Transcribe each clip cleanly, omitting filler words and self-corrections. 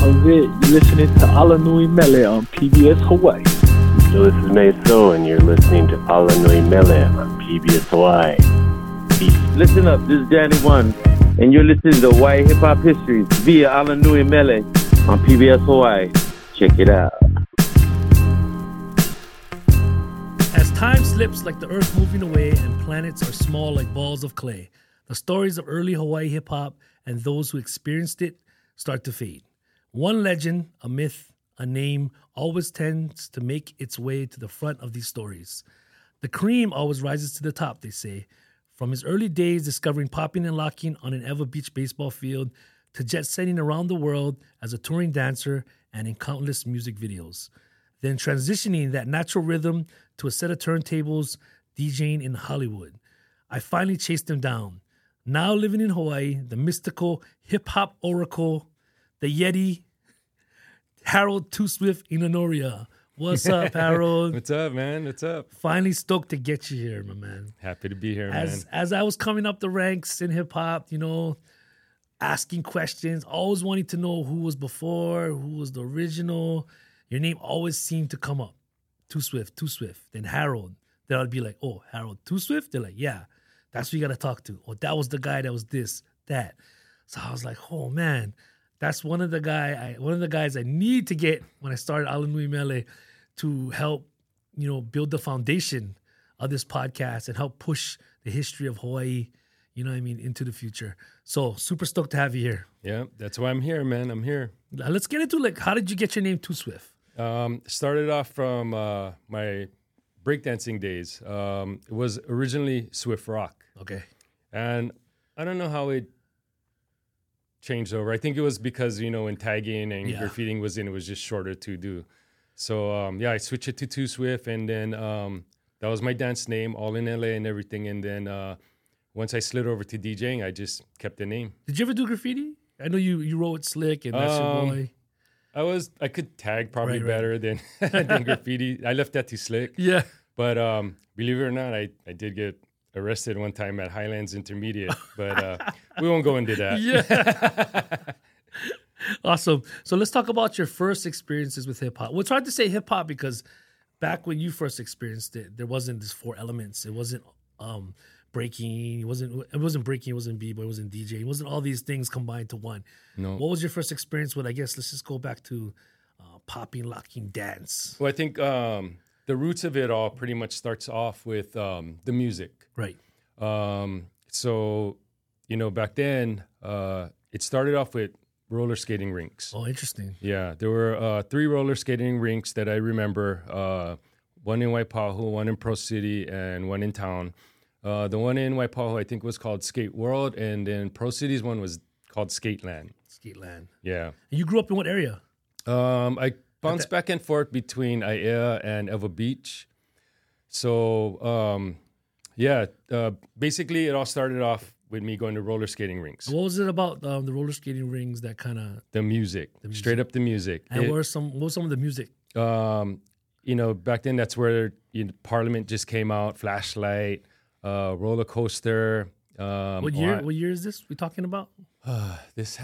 of it. You're listening to Alanui Mele on PBS Hawaii. So this is Meso, and you're listening to Alanui Mele on PBS Hawaii. Peace. Listen up, this is Danny One, and you're listening to Hawaii Hip Hop Histories via Alanui Mele on PBS Hawaii. Check it out. As time slips like the earth moving away and planets are small like balls of clay, the stories of early Hawaii hip-hop and those who experienced it start to fade. One legend, a myth, a name always tends to make its way to the front of these stories. The cream always rises to the top, they say. From his early days discovering popping and locking on an Ewa Beach baseball field to jet-setting around the world as a touring dancer and in countless music videos. Then transitioning that natural rhythm to a set of turntables, DJing in Hollywood. I finally chased him down. Now living in Hawaii, the mystical hip-hop oracle, the Yeti, Harold Too Swift Inanoria. What's up, Harold? What's up, man? What's up? Finally stoked to get you here, my man. Happy to be here, man. As I was coming up the ranks in hip-hop, you know, asking questions, always wanting to know who was before, who was the original. Your name always seemed to come up. Too Swift. Then Harold. Then I'd be like, oh, Harold Too Swift? They're like, yeah, that's who you got to talk to. Oh, that was the guy that was this, that. So I was like, oh, man, that's one of the guys I need to get when I started Alanui Mele to help, you know, build the foundation of this podcast and help push the history of Hawaii, you know what I mean, into the future. So super stoked to have you here. Yeah, that's why I'm here, man. I'm here. Let's get into, like, how did you get your name Too Swift? Started off from my breakdancing days. It was originally Swift Rock. Okay. And I don't know how it changed over. I think it was because, you know, when tagging and graffitiing was in, it was just shorter to do. So, I switched it to Too Swift, and then that was my dance name, all in LA and everything. And then once I slid over to DJing, I just kept the name. Did you ever do graffiti? I know you wrote Slick and That's Your Boy. I could tag probably better than graffiti. I left that to Slick. Yeah. But believe it or not, I did get arrested one time at Highlands Intermediate. But we won't go into that. Yeah. Awesome. So let's talk about your first experiences with hip-hop. Well, it's hard to say hip-hop because back when you first experienced it, there wasn't these four elements. It wasn't breaking. It wasn't breaking. It wasn't b-boy. It wasn't DJ. It wasn't all these things combined to one. No. What was your first experience with? I guess let's just go back to popping, locking, dance. Well, I think the roots of it all pretty much starts off with the music. Right. So, you know, back then it started off with roller skating rinks. Oh, interesting. Yeah, there were 3 roller skating rinks that I remember. One in Waipahu, one in Pro City, and one in town. The one in Waipahu, I think, was called Skate World, and then Pro City's one was called Skateland. Skateland. Yeah. And you grew up in what area? I bounced back and forth between Aiea and Ewa Beach. So, basically it all started off with me going to roller skating rinks. What was it about the roller skating rings that kind of... The music. Straight up the music. And what was some of the music? You know, back then that's where Parliament just came out, Flashlight, Roller Coaster. What year is this we talking about? This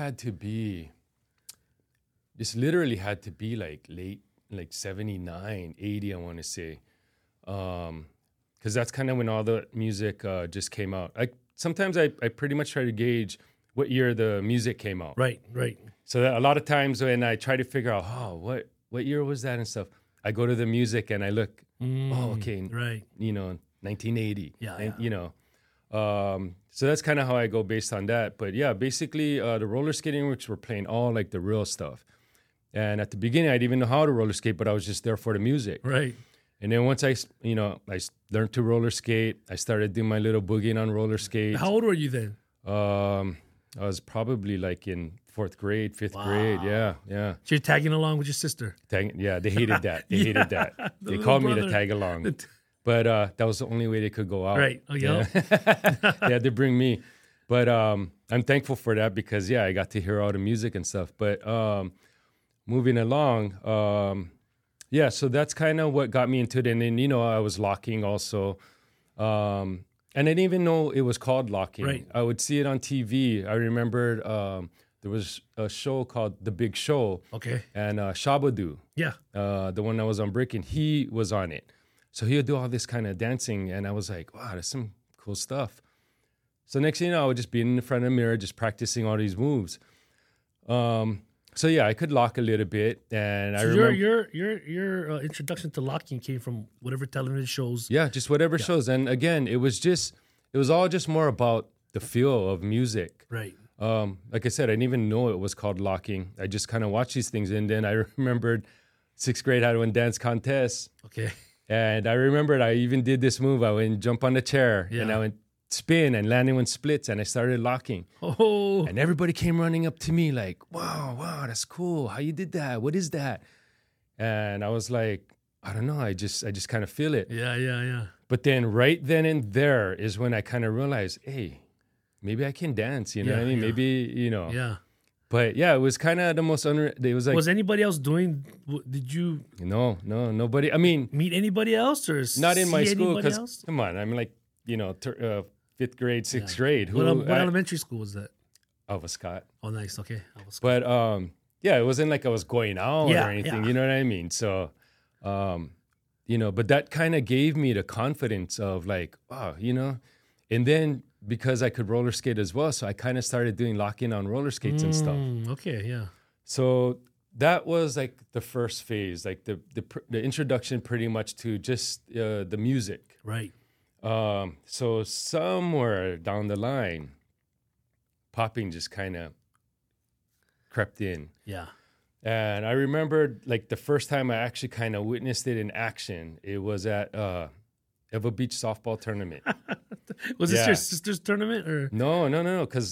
literally had to be like late, like 79, 80, I want to say. Because that's kind of when all the music just came out. Sometimes I pretty much try to gauge what year the music came out. Right. So that a lot of times when I try to figure out, what year was that and stuff, I go to the music and I look, right. You know, 1980. Yeah. You know, so that's kind of how I go based on that. But yeah, basically the roller skating rinks were playing all like the real stuff. And at the beginning, I didn't even know how to roller skate, but I was just there for the music. Right. And then once I learned to roller skate, I started doing my little boogieing on roller skates. How old were you then? I was probably like in 4th grade, 5th grade. Yeah. So you're tagging along with your sister? Yeah, they hated that. They called me to tag along. But that was the only way they could go out. Right. Oh, yeah. They had to bring me. But I'm thankful for that because, I got to hear all the music and stuff. But moving along, so that's kind of what got me into it. And then, I was locking also. And I didn't even know it was called locking. Right. I would see it on TV. I remembered there was a show called The Big Show. Okay. And Shabadu, Yeah. the one that was on Breaking, he was on it. So he would do all this kind of dancing, and I was like, wow, that's some cool stuff. So next thing you know, I would just be in front of the mirror, just practicing all these moves. So yeah, I could lock a little bit, and I remember your introduction to locking came from whatever television shows. Yeah, just whatever shows. And again, it was all just more about the feel of music. Right. Like I said, I didn't even know it was called locking. I just kind of watched these things, and then I remembered 6th grade had one dance contest. Okay. And I remembered I even did this move. I went jump on the chair, and I went spin and landing in splits, and I started locking. Oh. And everybody came running up to me like, wow, that's cool. How you did that? What is that? And I was like, I don't know. I just kind of feel it. Yeah. But then right then and there is when I kind of realized, hey, maybe I can dance. You know what I mean? Yeah. Maybe, Yeah. But yeah, it was kind of the most it was like, Was anybody else doing? Did you no, nobody. I mean, meet anybody else or not in my see school anybody because else? come on, I'm like 5th grade, 6th grade. What elementary school was that? Alva Scott. Oh, nice. Okay. But yeah, it wasn't like I was going out Yeah, or anything. yeah. You know what I mean? So, but that kind of gave me the confidence of like, wow, and then because I could roller skate as well, so I kind of started doing locking on roller skates and stuff. Okay. Yeah. So that was like the first phase, like the introduction pretty much to just the music. Right. So somewhere down the line, popping just kind of crept in. Yeah. And I remembered like the first time I actually kind of witnessed it in action, it was at Ewa Beach softball tournament. Was this your sister's tournament or? No. Because,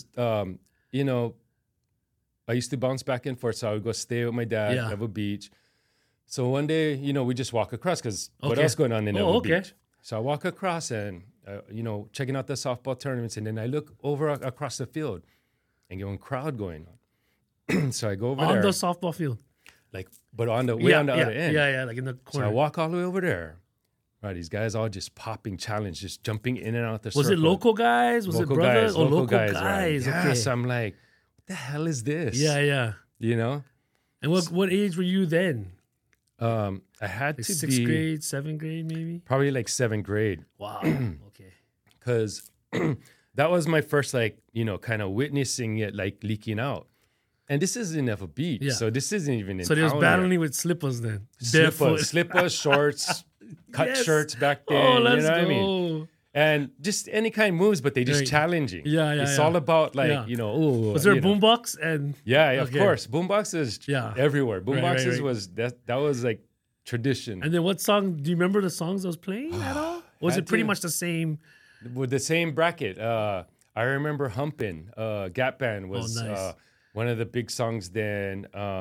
I used to bounce back and forth. So I would go stay with my dad at Ewa Beach. So one day, we just walk across because what else going on in Ewa Beach? So I walk across and, checking out the softball tournaments. And then I look over across the field and get a crowd going on. So I go over there. On the softball field? Like, but on the on the other end. Yeah, like in the corner. So I walk all the way over there. Right, these guys all just popping challenge, just jumping in and out the circle. Was it local guys? Was it brothers? Local guys. Right? Yeah, Okay. so I'm like, what the hell is this? Yeah. And what age were you then? I had Like to 6th be grade, 7th grade, maybe. probably like 7th grade. Wow. Okay. Because that was my first kind of witnessing it like leaking out. And this is in Ewa Beach, Yeah. so this isn't even in So they was town battling yet. with slippers then. Slippers, shorts, cut Yes. shirts back then. Oh, let's you know go. what I mean? And just any kind of moves, but they just Right. challenging. Yeah, It's yeah. all about Yeah. Was Was there a boombox and? Yeah, of Okay. course. Boomboxes everywhere. Boomboxes right. was that was like tradition. And then what song? Do you remember the songs I was playing at all? Was Had it pretty to. much the same? With the same bracket. I remember Humpin'. Gap Band was nice. one of the big songs then.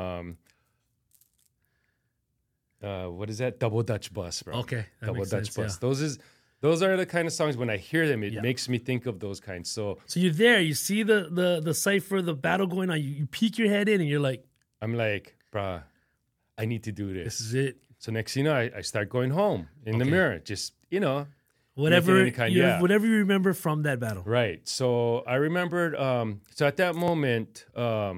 What is that? Double Dutch Bus, bro. Okay, that Double makes Dutch sense, Bus. Those are the kind of songs when I hear them, it Yeah. makes me think of those kinds. So So you're there. You see the cipher, the battle going on. You peek your head in, and you're like, I'm like, bruh, I need to do "This this. is it." So next thing you know, I start going home in the Okay. mirror, just, Whatever, any kind- yeah. whatever you remember from that battle. Right. So I remembered, so at that moment,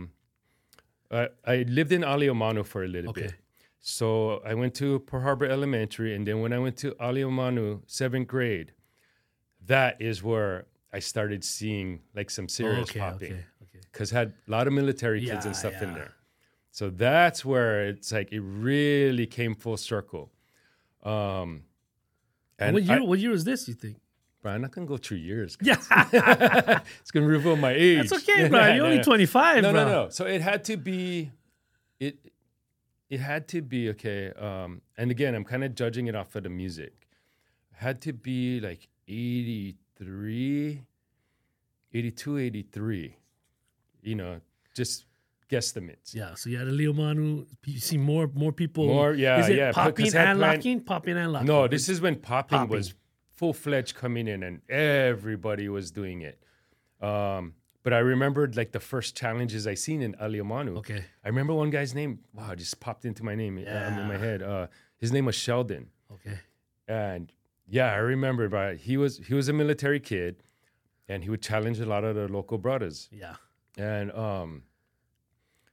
I lived in Aliomanu for a little Okay. bit. So I went to Pearl Harbor Elementary. And then when I went to Aliomanu, 7th grade, that is where I started seeing like some serious popping. Okay. Because had a lot of military kids and Yeah, stuff in yeah. there. So that's where it's like it really came full circle. And What year was this? You think? Bro, I'm not gonna go through years. Yeah, It's gonna reveal my age. that's okay, bro. You're only 25, bro. No. So it had to be, it had to be okay. And again, I'm kind of judging it off of the music. It had to be like 82, 83. Just guesstimates. Yeah, so you had a Leo Manu. You see more people. More, yeah, Is it yeah, popping because that and plan- locking? Popping and locking. No, this is when popping Popping. was full-fledged coming in and everybody was doing it. But I remembered like the first challenges I seen in Aliomanu. Okay. I remember one guy's name. Wow, it just popped into my name in my head. His name was Sheldon. Okay. And yeah, I remember, but he was a military kid and he would challenge a lot of the local brothers. Yeah. And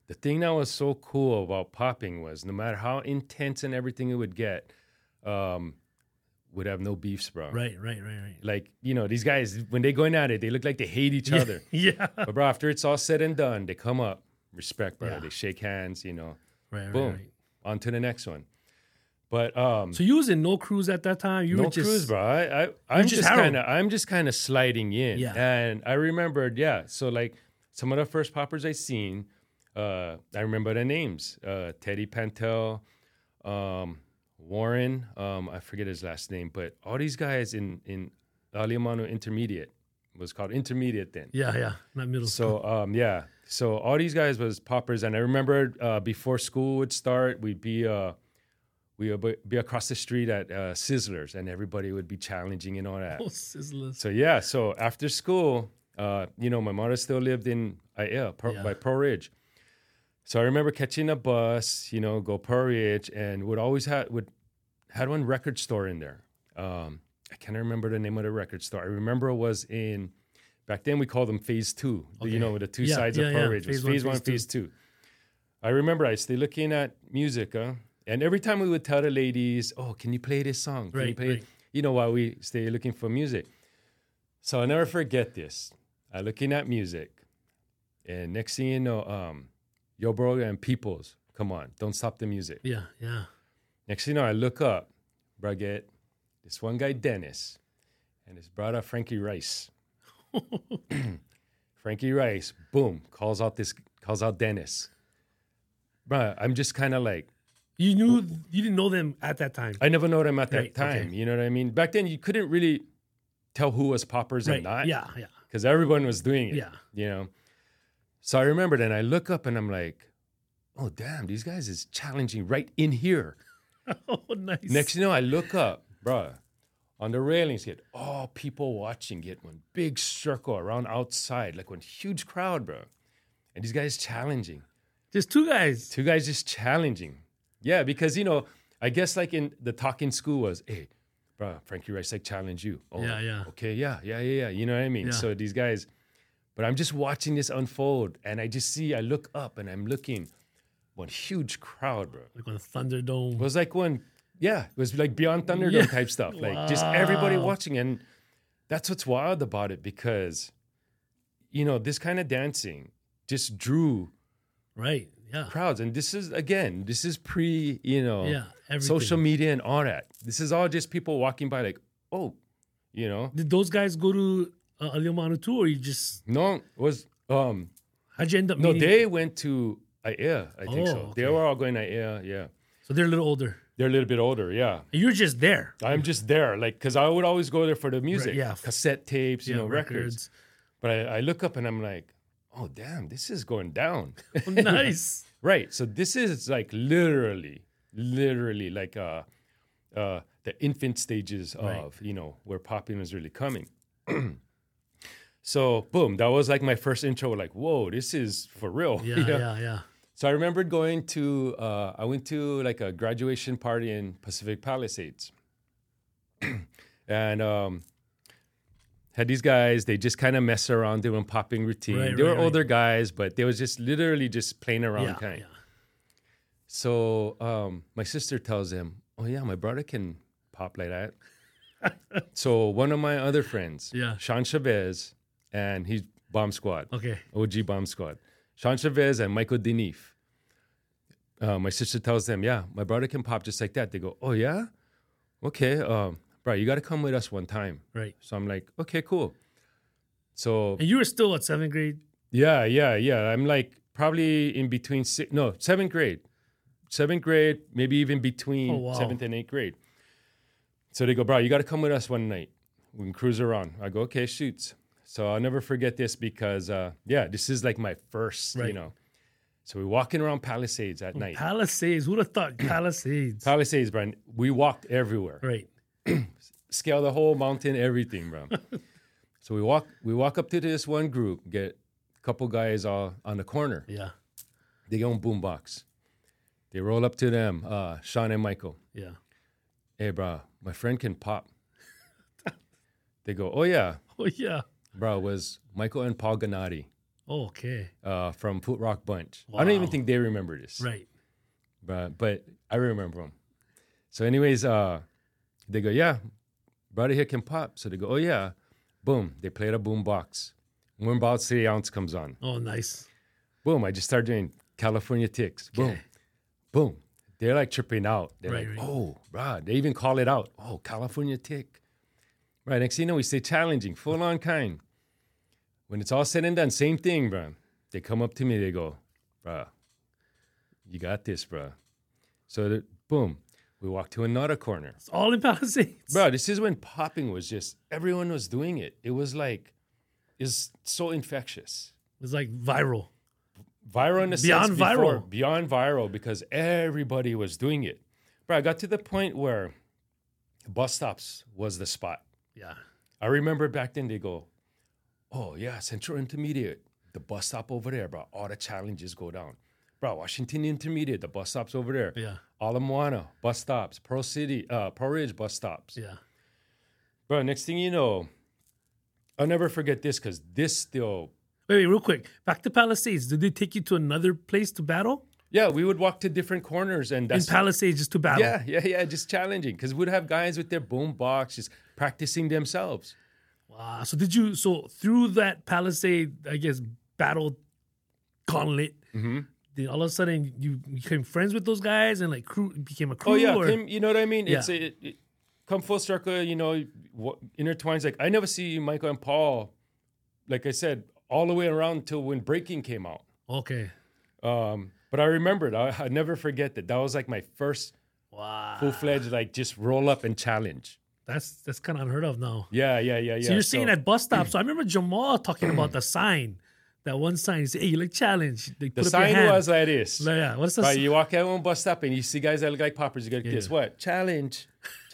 the thing that was so cool about popping was no matter how intense and everything it would get, would have no beefs, bro. Right. Like, these guys, when they going at it, they look like they hate each other. Yeah. But, bro, after it's all said and done, they come up, respect, bro. Yeah. They shake hands, Right. boom, Right. on to the next one. But So you was in No Cruise at that time? You no were just cruise, bro. I'm just kind of sliding in. Yeah. And I remembered, so like some of the first poppers I seen, I remember the names, Teddy Pantel, Warren, I forget his last name, but all these guys in Aliamano Intermediate, was called Intermediate then. Yeah, not middle school. So so all these guys was poppers, and I remember before school would start, we'd be across the street at Sizzlers, and everybody would be challenging and all that. Oh, Sizzlers. So after school, my mother still lived in by Pearl Ridge. So I remember catching a bus, go Pearl Ridge, and had one record store in there. I can't remember the name of the record store. I remember it was back then we called them Phase 2, with the two sides of Pearl Ridge. It was Phase 1, Phase 2. I remember I stayed looking at music, and every time we would tell the ladies, oh, can you play this song? Can you play it? While we stay looking for music. So I'll never forget this. I looking at music, and next thing you know, Yo Bro and Peoples, come on, don't stop the music. Yeah. Next thing you know, I look up, bro, get this one guy, Dennis, and his brother, Frankie Rice. Frankie Rice, boom, calls out Dennis. Bro, I'm just kind of like, You didn't know them at that time. I never know them at that time. Okay. You know what I mean? Back then, you couldn't really tell who was poppers and not. Yeah. Because everyone was doing it. Yeah. So I remember then I look up and I'm like, oh, damn, these guys is challenging right in here. Oh, nice. Next thing you know, I look up, bro, on the railings, get all people watching, get one big circle around outside, like one huge crowd, bro. And these guys challenging. Just two guys. Two guys just challenging. Yeah, because, I guess like in the talk in school was, hey, bro, Frankie Rice, like challenge you. Oh, Yeah. Okay, yeah. You know what I mean? Yeah. So these guys, but I'm just watching this unfold, and I look up and I'm looking, one huge crowd, bro. Like on a Thunderdome. It was like it was like Beyond Thunderdome type stuff. Like just everybody watching. And that's what's wild about it, because, this kind of dancing just drew Right. Yeah. crowds. And this is pre, everything. social media and all that. This is all just people walking by like, oh, Did those guys go to Aliamano too, or you just... No, it was, How'd you end up no, meeting? they went to IAEA, I think so. okay. They were all going to IAEA, yeah. So they're a little older. They're a little bit older, yeah. And you're just there. I'm just there, like, because I would always go there for the music. Right, yeah. Cassette tapes, Yeah, records. But I look up and I'm like, oh, damn, this is going down. Oh, nice. Right. So this is like literally like the infant stages of, where popping was really coming. So, boom, that was like my first intro. Like, whoa, this is for real. Yeah. So I remembered I went to like a graduation party in Pacific Palisades. And had these guys, they just kind of mess around doing popping routine. They were older guys, but they was just literally just playing around kind. Yeah. So my sister tells them, oh yeah, my brother can pop like that. So one of my other friends, Sean Chavez, and he's Bomb Squad. Okay. OG Bomb Squad. Sean Chavez and Michael Denif. My sister tells them, yeah, my brother can pop just like that. They go, oh yeah? Okay, bro, you got to come with us one time. Right. So I'm like, okay, cool. So. And you were still at 7th grade? Yeah. I'm like probably in between 7th grade. 7th grade, maybe even between 7th and 8th grade. So they go, bro, you got to come with us one night. We can cruise around. I go, okay, shoots. So I'll never forget this because, this is like my first, So we're walking around Palisades at night. Palisades? Who'd have thought Palisades? Palisades, bro. We walked everywhere. Right. Scale the whole mountain, everything, bro. So we walk up to this one group, get a couple guys on the corner. Yeah. They own boombox. They roll up to them, Sean and Michael. Yeah. Hey, bro, my friend can pop. They go, oh, yeah. Oh, yeah. Bro, it was Michael and Paul Gennady. Oh, okay. From Foot Rock Bunch. I Wow. don't even think they remember this. Right. But I remember them. So anyways, they go, yeah, brother here can pop. So they go, oh yeah. Boom. They played a boom box. When about 3 ounce comes on. Oh, nice. Boom. I just started doing California Ticks. Boom. Okay. Boom. They're like tripping out. They're Right, like, right. oh, bro. They even call it out. Oh, California Tick. Right. Next thing you know, we say challenging, full on kind. When it's all said and done, same thing, bro. They come up to me. They go, bro, you got this, bro. So, boom. We walk to another corner. It's all in Palisades. Bro, this is when popping was just, everyone was doing it. It was like, it's so infectious. It's like viral. Viral in the Beyond sense before, viral. Beyond viral because everybody was doing it. Bro, I got to the point where bus stops was the spot. Yeah. I remember back then they go, oh yeah, Central Intermediate, the bus stop over there, bro. All the challenges go down. Bro, Washington Intermediate, the bus stops over there. Yeah. Ala Moana, bus stops. Pearl Ridge, bus stops. Yeah. Bro, next thing you know, I'll never forget this because this still, Wait, real quick. Back to Palisades. Did they take you to another place to battle? yeah, we would walk to different corners and In that's, Palisades just to battle? yeah, just challenging because we'd have guys with their boom box just practicing themselves. Wow. So through that Palisade, I guess, battle gauntlet, then all of a sudden you became friends with those guys and like became a crew? Oh yeah, or? you know what I mean? Yeah. It come full circle, you know, intertwines. Like I never see Michael and Paul, like I said, all the way around until when Breaking came out. Okay. But I remembered, I never forget that. That was like my first Wow. full-fledged, like just roll up and challenge. That's kind of unheard of now. Yeah. So you're seeing at bus stops. So I remember Jamal talking about the sign. That one sign, he said, hey, you like challenge. They The put up your sign hand. was like this. Yeah, what's the Right, sign? you walk out one bus stop and you see guys that look like poppers. You go, guess what? Challenge.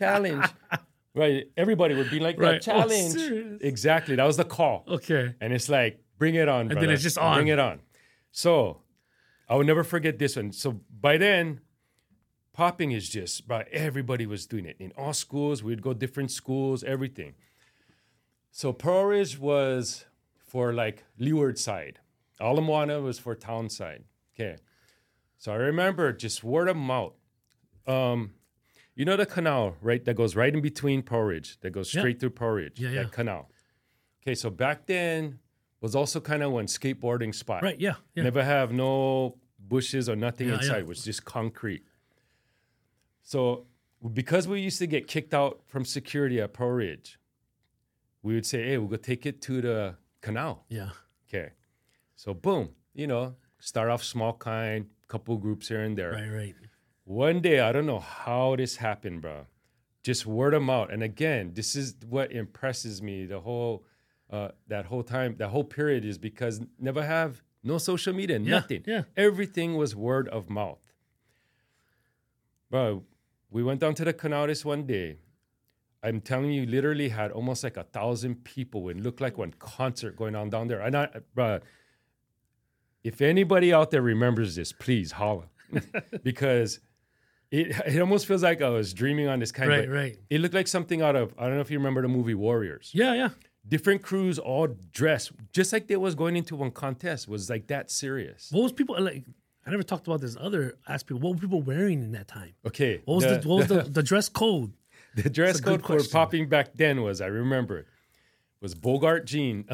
Right, everybody would be like Right. that. Challenge. Oh, serious? Exactly, that was the call. Okay. And it's like, bring it on, And brother. then it's just on. Bring it on. So, I will never forget this one. So, by then, popping is just, bro, everybody was doing it. In all schools, we'd go different schools, everything. So, Pearl Ridge was for like Leeward side. Ala Moana was for town side. Okay. So, I remember just word of mouth. You know the canal, right? That goes right in between Pearl Ridge. That goes straight through Pearl Ridge. Yeah, that yeah. canal. Okay, so back then was also kind of one skateboarding spot. Right, yeah. Never have no bushes or nothing Yeah, inside. yeah. It was just concrete. So because we used to get kicked out from security at Pearl Ridge, we would say, hey, we'll go take it to the canal. Yeah. Okay. So boom, you know, start off small kind, couple groups here and there. Right. One day, I don't know how this happened, bro. Just word of mouth. And again, this is what impresses me the whole, that whole time, that whole period is because never have no social media, nothing. yeah. Everything was word of mouth. Bro, we went down to the canal this one day. I'm telling you, literally had almost like 1,000 people. It looked like one concert going on down there. And bro, if anybody out there remembers this, please holla. Because it almost feels like I was dreaming on this kind of. Right. It looked like something out of, I don't know if you remember the movie Warriors. Yeah. Different crews all dressed, just like they was going into one contest, was like that serious. What was people like? I never talked about this other aspect. What were people wearing in that time? Okay. What was the dress code? The dress That's a good code for question. popping back then was, I remember it, was Bogart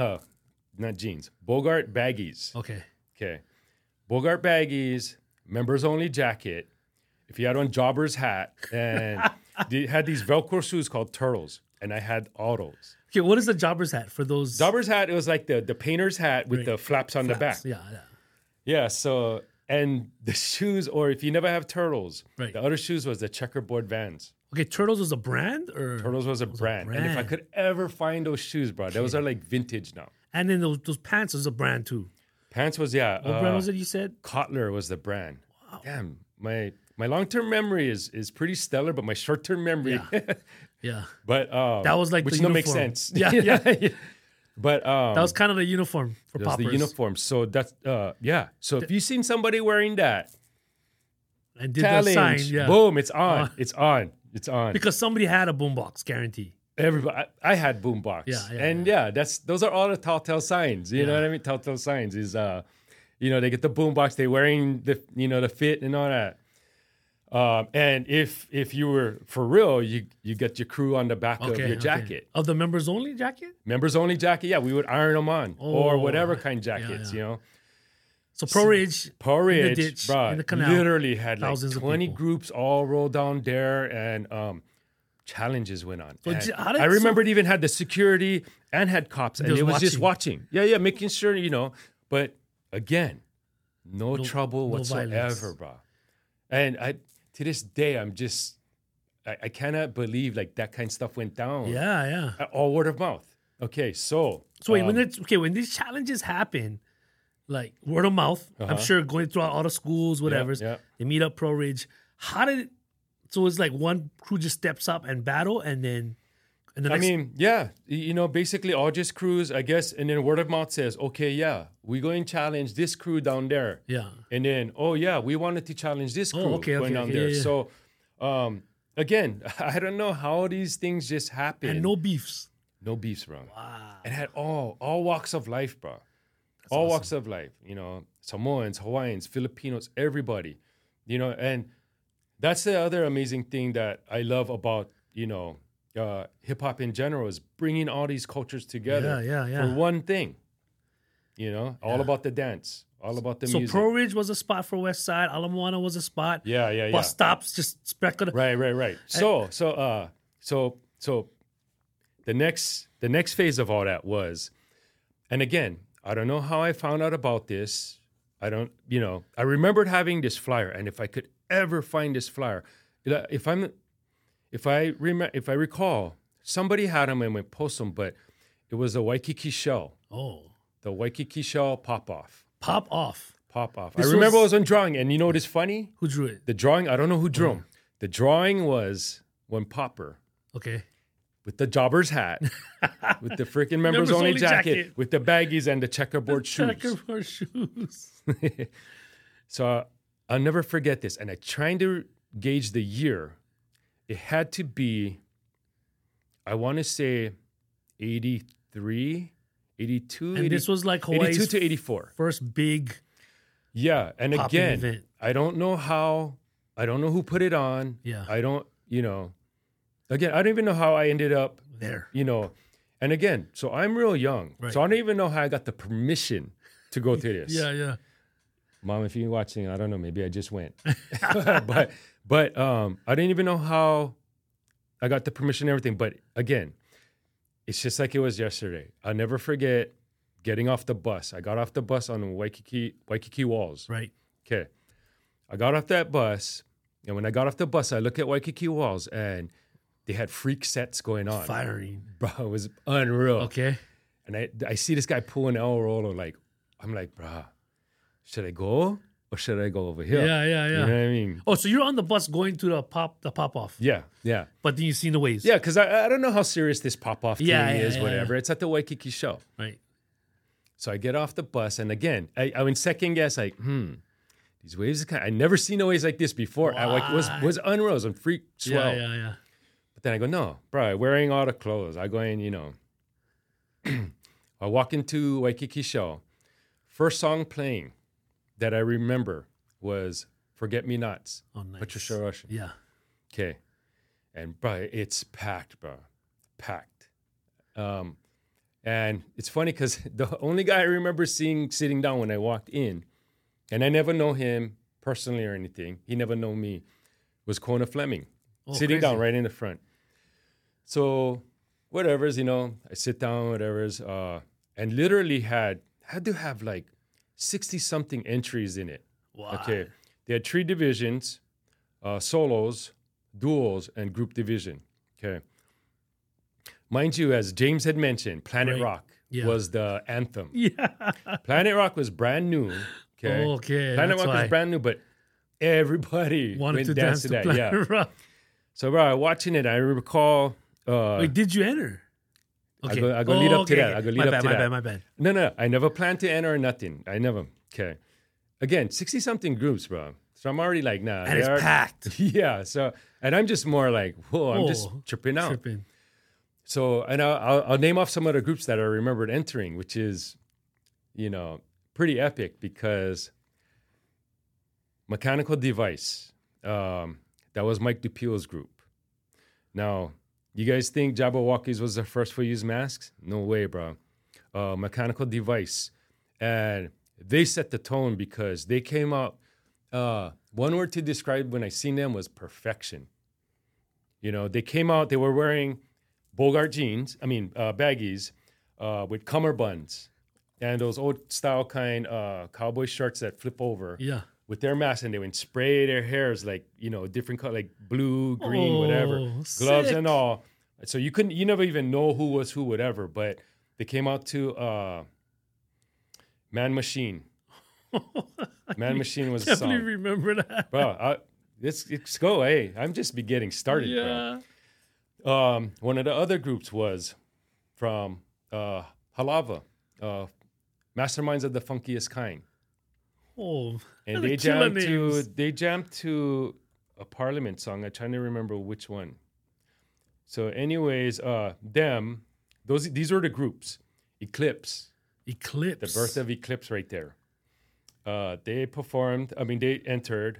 Bogart baggies. Okay. Bogart baggies, members only jacket. If you had on jobber's hat, and they had these Velcro shoes called Turtles, and I had all those. Okay, what is the jobber's hat for those? Jobber's hat, it was like the painter's hat with Right. the flaps on the back. Yeah. Yeah, so, and the shoes, or if you never have Turtles, Right. the other shoes was the checkerboard Vans. Okay, Turtles was a brand or Turtles was a brand. And if I could ever find those shoes, bro, those are like vintage now. And then those pants was a brand too. Pants was, What brand was it you said? Kotler was the brand. Wow. Damn, my long-term memory is pretty stellar, but my short-term memory, Yeah. but That was like which the don't make uniform. sense. Yeah. But That was kind of the uniform for it was poppers. the uniform. So that's So if you seen somebody wearing that, And did challenge, the sign, yeah. boom, it's on. It's on. Because somebody had a boombox, guarantee. everybody. I had boombox. Those are all the telltale signs. You know what I mean? Telltale signs is, they get the boombox, they wearing the fit and all that. And if you were for real, you get your crew on the back of your jacket. Of the members only jacket? Members only jacket, yeah. We would iron them on or whatever kind of jackets, So Pro Ridge, in the ditch, bro, in the canal, literally had like thousands of 20 people. groups all rolled down there, and challenges went on. So And how did- I remember it even had the security and had cops, and Just it was just watching. watching. Yeah, making sure, But again, no trouble no whatsoever, violence. bro. And to this day, I cannot believe like that kind of stuff went down. Yeah. All word of mouth. Okay, so Wait, when these challenges happen, like word of mouth, I'm sure going throughout all the schools, whatever, yeah. they meet up Pro Ridge. How did it? So it's like one crew just steps up and battle, and then the next, basically all just crews, I guess, and then word of mouth says, okay, yeah, we go and challenge this crew down there. Yeah. And then, we wanted to challenge this crew going down there. Yeah. So, again, I don't know how these things just happen. and no beefs. No beefs, bro. Wow. And had all walks of life, bro. All walks of life, Samoans, Hawaiians, Filipinos, everybody, and that's the other amazing thing that I love about, hip hop in general is bringing all these cultures together for one thing, all about the dance, all about the music. So Pro Ridge was a spot for West Side. Ala Moana was a spot. Yeah. Bus stops just speculative. Right. So the next phase of all that was, and again, I don't know how I found out about this. I remembered having this flyer, and if I could ever find this flyer, if I recall, somebody had them and went post them, but it was a Waikiki Shell. Oh. The Waikiki Shell pop off. Pop off. I remember I was on drawing, and you know what is funny? Who drew it? The drawing, I don't know who drew them. The drawing was one popper Okay. with the jobber's hat, with the freaking members only jacket, with the baggies and the checkerboard shoes. Checkerboard shoes. So I'll never forget this. And I trying to gauge the year. It had to be, I want to say 83, 82. And this was like Hawaii's 82 to 84. first big. Yeah. And popping again, event. I don't know who put it on. Yeah. I don't even know how I ended up There. And again, so I'm real young. Right. So I don't even know how I got the permission to go through this. Yeah. Mom, if you're watching, I don't know, maybe I just went. but I didn't even know how I got the permission and everything. But again, it's just like it was yesterday. I'll never forget getting off the bus. I got off the bus on the Waikiki Walls. Right. Okay. I got off that bus, and when I got off the bus, I look at Waikiki Walls, and they had freak sets going on. Firing. Bro, it was unreal. Okay. And I see this guy pulling El Rolo, I'm like, bro, should I go or should I go over here? Yeah. You know what I mean? Oh, so you're on the bus going to the pop off. Yeah. But then you seen the waves. Yeah, because I don't know how serious this pop-off thing is, yeah, whatever. yeah. It's at the Waikiki show. Right. So I get off the bus, and again, I went second guess, these waves, I never seen waves like this before. It was unreal. It was a freak swell. Yeah. But then I go, no, bro, wearing all the clothes. I go in, I walk into Waikiki show. First song playing that I remember was Forget Me Nots. Oh, nice. Patricia Russian. Yeah. Okay. And bro, it's packed, bro. Packed. And it's funny because the only guy I remember seeing sitting down when I walked in, and I never know him personally or anything, he never know me, was Kona Fleming. Sitting down right in the front. So whatever's, I sit down, whatever's, and literally had to have like 60-something entries in it. Wow. Okay. They had 3 divisions, solos, duos, and group division. Okay. Mind you, as James had mentioned, Planet Rock was the anthem. Yeah. Planet Rock was brand new. Okay. Planet Rock was brand new, but everybody wanted went to dance to that. Planet Rock. So, bro, watching it, I recall. Wait, did you enter? Okay. I go lead up to that. I go lead up to that. My bad. No. I never planned to enter or nothing. I never. Okay. Again, 60-something groups, bro. So I'm already like, nah. And it's packed. Yeah. So, and I'm just more like, whoa, I'm just tripping out. So, and I'll name off some of the groups that I remembered entering, which is, pretty epic because Mechanical Device, that was Mike DuPio's group. Now, you guys think Jabberwockies was the first to use masks? No way, bro. Mechanical Device. And they set the tone because they came out, one word to describe when I seen them was perfection. They came out, they were wearing Bogart jeans, baggies, with cummerbunds and those old style kind cowboy shirts that flip over. Yeah. With their masks, and they would spray their hairs like, different color, like blue, green, whatever, gloves and all. So you never even know who was who, whatever. But they came out to Man Machine. Man Machine was a song. Definitely remember that, bro. Let's go. Hey, I'm just getting started, bro. One of the other groups was from Halava, Masterminds of the Funkiest Kind. Oh, and they jammed to a Parliament song. I'm trying to remember which one. So, anyways, these were the groups. Eclipse. The birth of Eclipse, right there. They performed. They entered.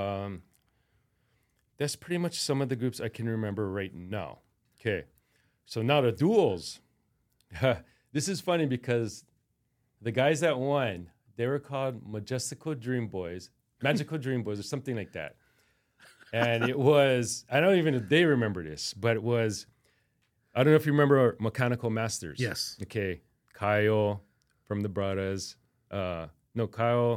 That's pretty much some of the groups I can remember right now. Okay, so now the duels. This is funny because the guys that won, they were called Magical Dream Boys, or something like that. And it was, I don't even know if they remember this, but it was, I don't know if you remember Mechanical Masters. Yes. Okay. Kyle from the Brothers. Kyle,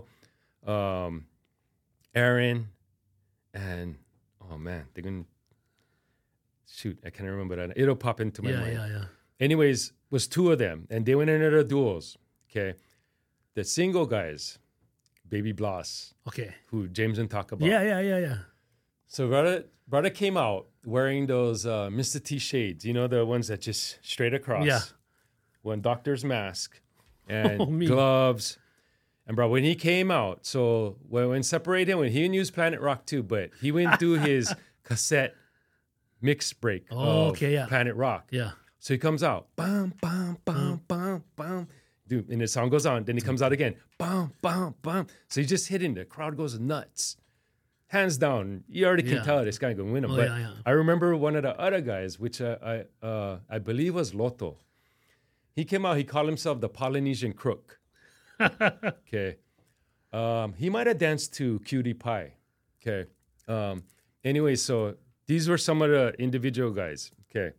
Aaron, and, oh man, they're going to, shoot, I can't remember that. It'll pop into my mind. Yeah. Anyways, was two of them, and they went into the duels. Okay. The single guys, Baby Bloss. Okay. Who James didn't talk about. Yeah. So brother came out wearing those Mr. T shades, the ones that just straight across. Yeah. One doctor's mask and gloves. And bro, when he came out, so when separated, when he used Planet Rock too, but he went through his cassette mix break of Planet Rock. Yeah. So he comes out, bam, bam, bam, bam, bam. Dude, and the song goes on. Then he comes out again. Bam, bam, bam. So he's just hitting. The crowd goes nuts. Hands down. You already can tell this guy going to win him. But I remember one of the other guys, which I believe was Loto. He came out. He called himself the Polynesian Crook. Okay. He might have danced to Cutie Pie. Okay. Anyway, so these were some of the individual guys. Okay.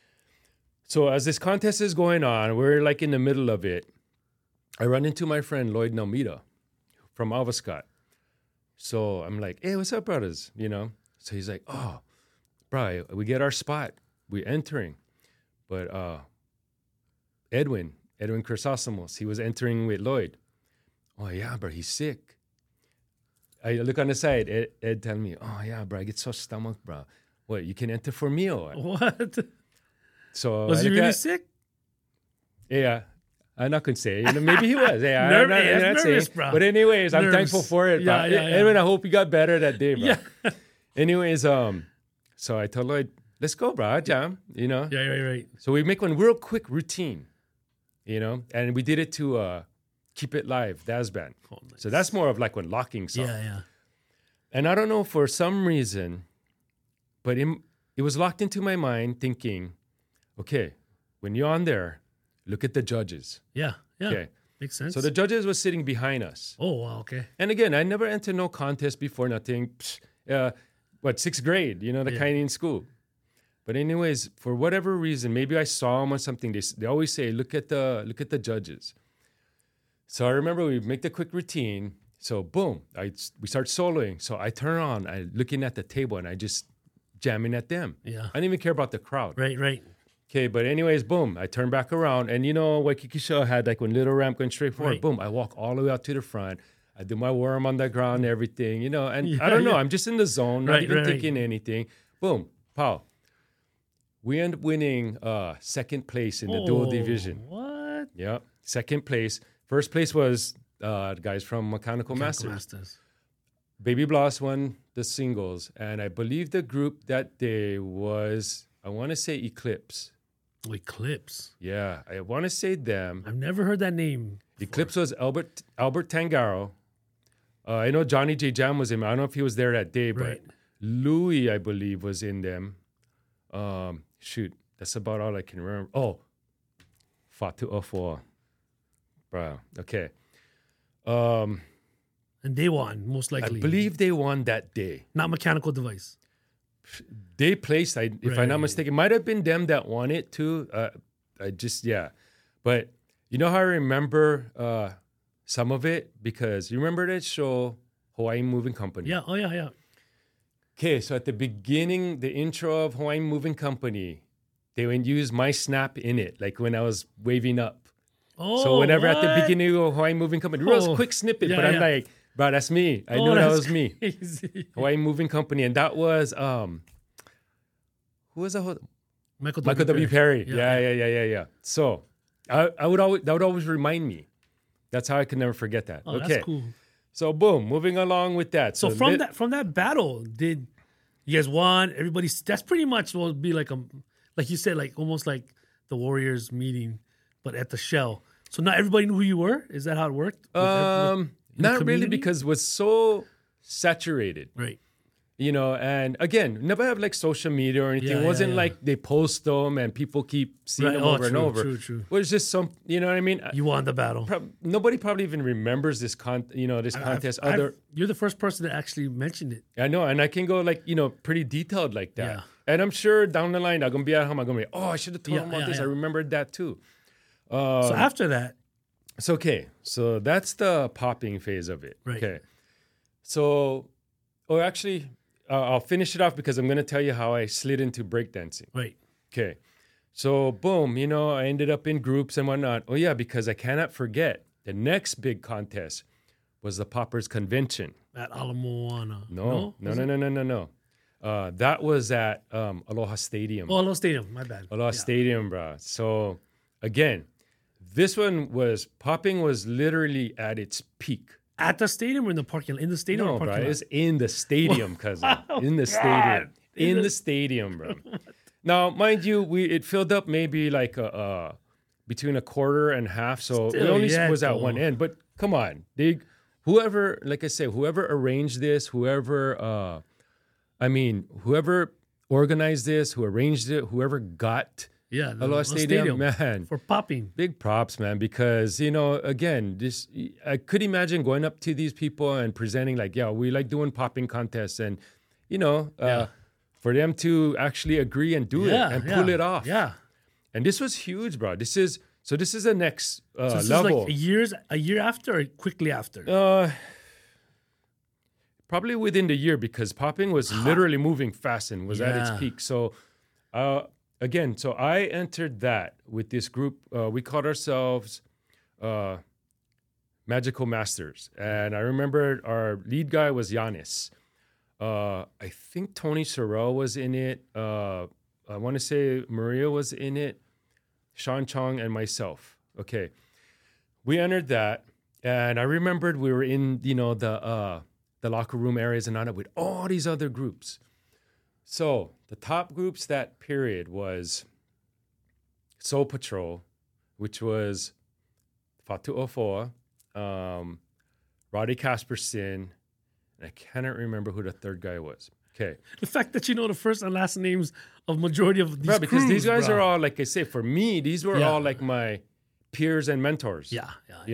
So as this contest is going on, we're like in the middle of it. I run into my friend Lloyd Nalmida from Alvascott. So I'm like, hey, what's up, brothers? So he's like, oh, bro, we get our spot. We're entering. But Edwin Chrysostomos, he was entering with Lloyd. Oh, yeah, bro, he's sick. I look on the side. Ed tell me, oh, yeah, bro, I get so stomach, bro. What, you can enter for me or what? What? So was he really sick? Yeah. I'm not going to say. Maybe he was. Yeah, I'm not saying. Bro. But anyways, I'm thankful for it. Yeah. Anyway, I hope he got better that day, bro. Yeah. Anyways, so I told Lloyd, let's go, bro, jam, Yeah, right. So we make one real quick routine, and we did it to Keep It Live, Daz Band. Oh, nice. So that's more of like one locking song. Yeah. And I don't know, for some reason, but it was locked into my mind thinking, okay, when you're on there, look at the judges. Yeah. Okay. Makes sense. So the judges was sitting behind us. Oh, wow, okay. And again, I never entered no contest before, nothing. Sixth grade, the kind in school. But anyways, for whatever reason, maybe I saw them on something. They always say, look at the judges. So I remember we make the quick routine. So boom, we start soloing. So I turn on, I looking at the table, and I just jamming at them. Yeah. I didn't even care about the crowd. Right. Okay, but anyways, boom, I turn back around, and Waikiki Show had like one little ramp going straight forward. Right. Boom, I walk all the way out to the front. I do my worm on the ground and everything, and I don't know. I'm just in the zone, not even thinking anything. Boom, pow. We end up winning second place in the dual division. What? Yeah, second place. First place was guys from Mechanical Masters. Baby Bloss won the singles, and I believe the group that day was, I want to say, Eclipse. Eclipse. Yeah, I want to say them. I've never heard that name. Eclipse was Albert Tangaro. I know Johnny J. Jam was in. I don't know if he was there that day, but Right. Louis, I believe, was in them. Shoot, that's about all I can remember. Oh, Fatu Ofo. Bro, okay. And they won, most I likely. believe they won that day. Not Mechanical Device. They placed, if I'm not mistaken, might have been them that won it too. But you know how I remember some of it? Because you remember that show, Hawaii Moving Company? Yeah. Oh, yeah. Okay, so at the beginning, the intro of Hawaii Moving Company, they would use my snap in it, like when I was waving up. Oh, So whenever what? at the beginning of Hawaii Moving Company, real quick snippet, Yeah, but I'm yeah. like, bro, that's me. I Oh, knew that that's was me. crazy. Hawaii Moving Company, and that was who was the Michael W. Perry. Yeah. So I would always remind me. That's how I could never forget that. Oh, okay. that's cool. So boom, moving along with that. So from that battle, did you guys won? Everybody's that's pretty much will be like you said, like almost like the Warriors meeting, but at the Shell. So not everybody knew who you were. Is that how it worked? not really, community? because it was so saturated. Right. You know, and again, never have like social media or anything. Yeah, It wasn't yeah. like they post them and people keep seeing Right. them Oh, over and true, over. true. It was just some, you know what I mean? You won the battle. Nobody probably even remembers this contest. You're the first person that actually mentioned it. I know, and I can go like, pretty detailed like that. Yeah. And I'm sure down the line, I'm going to be at home, I'm going to be, I should have told him about this. yeah. I remembered that too. So after that, So, okay. So that's the popping phase of it. Right. Okay. So, actually, I'll finish it off because I'm going to tell you how I slid into breakdancing. right. Okay. So, boom, I ended up in groups and whatnot. Oh, yeah, because I cannot forget the next big contest was the Poppers Convention. At Ala Moana. No. Was it? That was at Aloha Stadium. Oh, Aloha Stadium. My bad. Aloha Yeah. Stadium, bro. So, again, this one popping was literally at its peak. At the stadium or in the parking lot? In the stadium No, or bro, parking lot? it's in the stadium, cousin. In the stadium. In the stadium, bro. Now, mind you, it filled up maybe like between a quarter and half, so Still, it only yeah, was at though. one end. But come on, whoever arranged this, whoever organized this, who arranged it, whoever got Yeah. the Aloha Stadium, man. For popping. Big props, man, because, again, I could imagine going up to these people and presenting like, yeah, we like doing popping contests and, for them to actually agree and do it and pull it off. Yeah. And this was huge, bro. This is the next So this level. is like a year after or quickly after? Probably within the year because popping was literally moving fast and was at its Yeah. peak. So, again, so I entered that with this group. We called ourselves Magical Masters. And I remember our lead guy was Giannis. I think Tony Sorrell was in it. I want to say Maria was in it. Sean Chong and myself. Okay. We entered that. And I remembered we were in, the locker room areas and on it with all these other groups. So the top groups that period was Soul Patrol, which was Fatu Ofoa, Roddy Kasperson, and I cannot remember who the third guy was. Okay. The fact that you know the first and last names of majority of these Because crews, these guys bro. are all, like I say, for me, these were all like my peers and mentors. Yeah.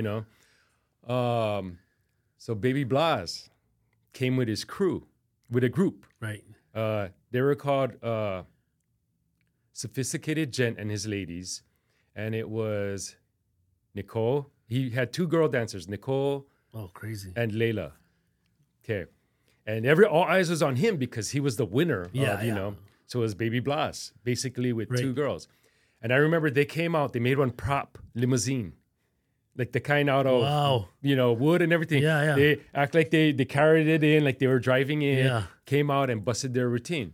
So Baby Blas came with his crew, with a group. Right. They were called Sophisticated Gent and his ladies. And it was Nicole. He had two girl dancers, Nicole Oh, crazy. and Layla. Okay. And all eyes was on him because he was the winner of. So it was Baby Blas, basically with two girls. And I remember they came out, they made one prop limousine. Like the kind out of, Wow. wood and everything. Yeah. They act like they carried it in, like they were driving in, Yeah. came out and busted their routine.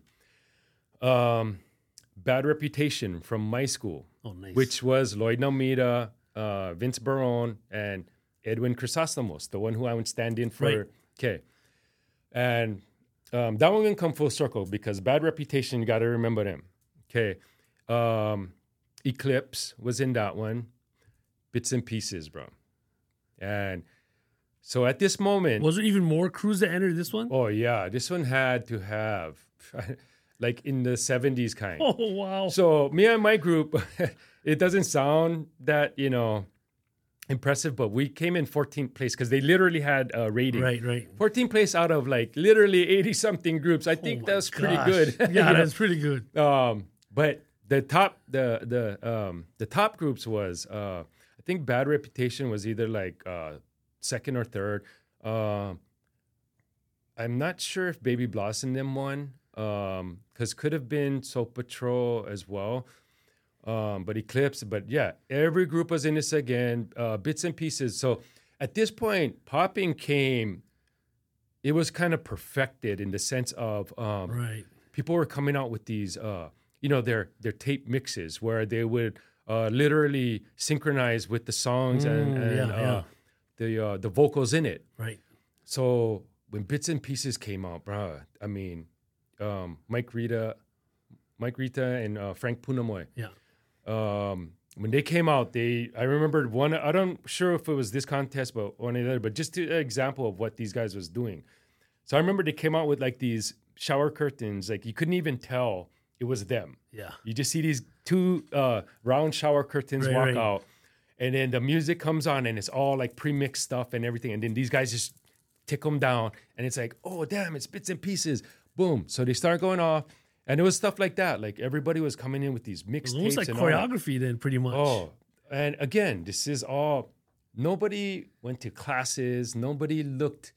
Bad Reputation from my school, Oh, nice. which was Lloyd Almeida, Vince Barone, and Edwin Chrysostomos, the one who I would stand in for. Right. Okay. And that one can come full circle because Bad Reputation, you got to remember them. Okay. Eclipse was in that one. Bits and Pieces, bro. And so at this moment, Was there even more crews that entered this one? oh yeah, this one had to have like in the 70s kind. Oh, wow. So me and my group, it doesn't sound that, impressive, but we came in 14th place because they literally had a rating. Right. 14th place out of like literally 80 something groups. I think that's pretty good. Yeah, that's pretty good. But the top the top groups was I think Bad Reputation was either like second or third. I'm not sure if Baby Blossom them won because could have been Soul Patrol as well. But Eclipse, but yeah, every group was in this again, Bits and Pieces. So at this point, popping came, it was kind of perfected in the sense of Right. people were coming out with these, their tape mixes where they would literally synchronize with the songs and the vocals in it. Right. So when Bits and Pieces came out, bro, I mean, Mike Rita and Frank Punamoy. Yeah. When they came out, I remembered one. I don't sure if it was this contest, but one or the other. But just an example of what these guys was doing. So I remember they came out with like these shower curtains. Like you couldn't even tell it was them. Yeah. You just see these two round shower curtains walk out, and then the music comes on, and it's all like pre-mixed stuff and everything. And then these guys just tick them down, and it's like, oh damn, it's Bits and Pieces. Boom. So they start going off. And it was stuff like that. Like everybody was coming in with these mixtapes. Almost like choreography then, pretty much. Oh, and again, this is all, nobody went to classes. Nobody looked,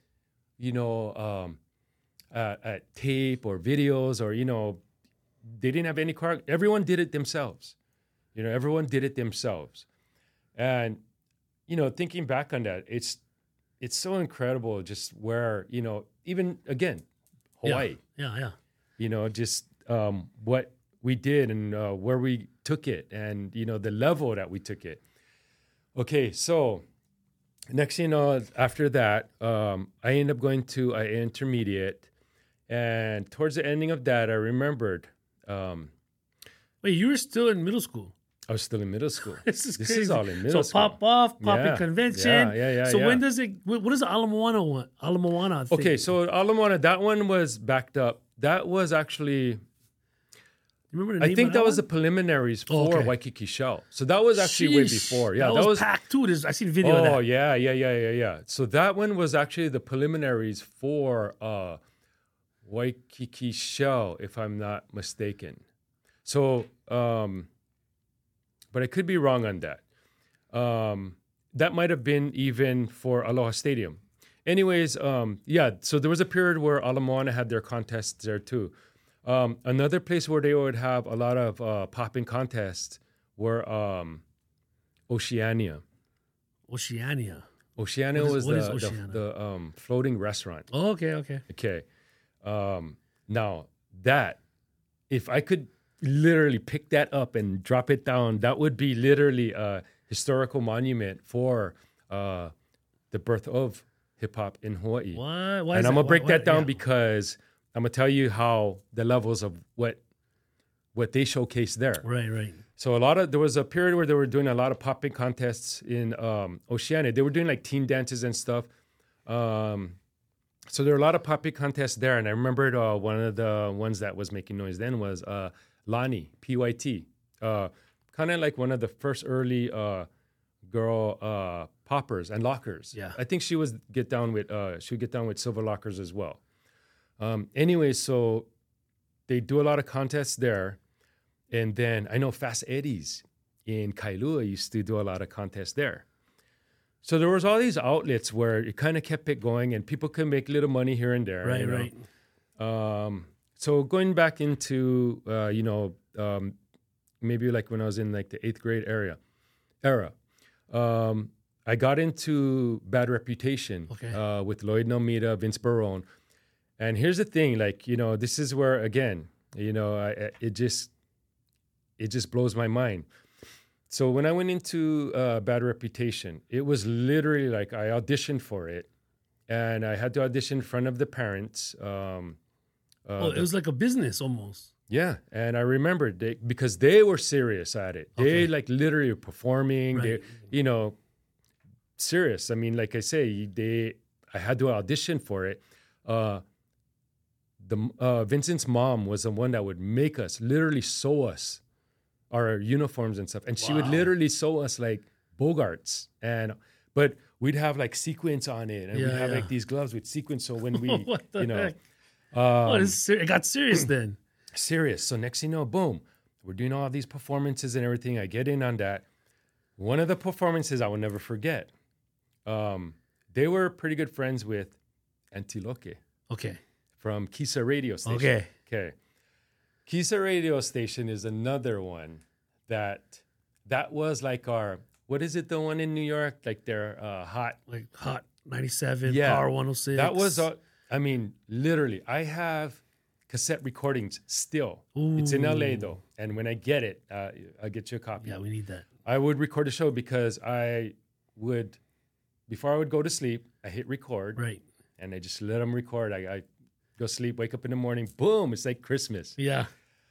at tape or videos or, they didn't have any choreography. Everyone did it themselves. Everyone did it themselves. And, thinking back on that, it's so incredible just where, even again, Hawaii. Yeah. Just what we did and where we took it and, the level that we took it. Okay, so next thing you know, after that, I ended up going to an intermediate. And towards the ending of that, I remembered. Wait, you were still in middle school? I was still in middle school. This is crazy. Is all in middle school. So pop off, popping convention. Yeah. So when does it, what does the Ala Moana want? Ala Moana thing? Okay, so Ala Moana, that one was backed up. That was actually... Remember the name I think of that was the one? preliminaries for Waikiki Shell. So that was actually way Sheesh. before. Yeah, that was packed too. I seen a video of that. Oh, yeah. So that one was actually the preliminaries for Waikiki Shell, if I'm not mistaken. So, but I could be wrong on that. That might have been even for Aloha Stadium. Anyways, so there was a period where Ala Moana had their contests there too. Another place where they would have a lot of popping contests were Oceania. Oceania Oceania What is- was what is the Oceania? floating restaurant. Oh, okay. Okay. Now that, if I could literally pick that up and drop it down, that would be literally a historical monument for the birth of hip hop in Hawaii. Why and is I'm that? gonna break that down yeah. because I'm gonna tell you how the levels of what they showcase there. Right. So there was a period where they were doing a lot of popping contests in Oceania. They were doing like teen dances and stuff. So there were a lot of popping contests there. And I remembered one of the ones that was making noise then was Lani, Pyt. Kind of like one of the first early girl poppers and lockers. Yeah. I think she would get down with Silver Lockers as well. Anyway, so they do a lot of contests there. And then I know Fast Eddie's in Kailua used to do a lot of contests there. So there was all these outlets where it kind of kept it going and people could make little money here and there. Right. So going back into, maybe like when I was in like the 8th grade era, I got into Bad Reputation with Lloyd Nomita, Vince Barone. And here's the thing, like, this is where, again, it just blows my mind. So when I went into Bad Reputation, it was literally like I auditioned for it, and I had to audition in front of the parents. It was like a business almost. Yeah, and I remember because they were serious at it. They like literally were performing. Right. They, serious. I mean, like I say, I had to audition for it. Vincent's mom was the one that would make us literally sew us our uniforms and stuff, and she would literally sew us like Bogarts, but we'd have like sequins on it, and we'd have like these gloves with sequins. So when we, What the heck? It got serious then. Serious. So next thing you know, boom, we're doing all these performances and everything. I get in on that. One of the performances I will never forget. They were pretty good friends with Antiloque. Okay. From Kisa Radio Station. Okay. Kisa Radio Station is another one that was like what is it, the one in New York? Like their hot. Like Hot 97, Power 106. That was, literally, I have cassette recordings still. Ooh. It's in LA though. And when I get it, I'll get you a copy. Yeah, we need that. I would record a show because before I would go to sleep, I hit record. Right. And I just let them record. I go sleep, wake up in the morning, boom, it's like Christmas. Yeah.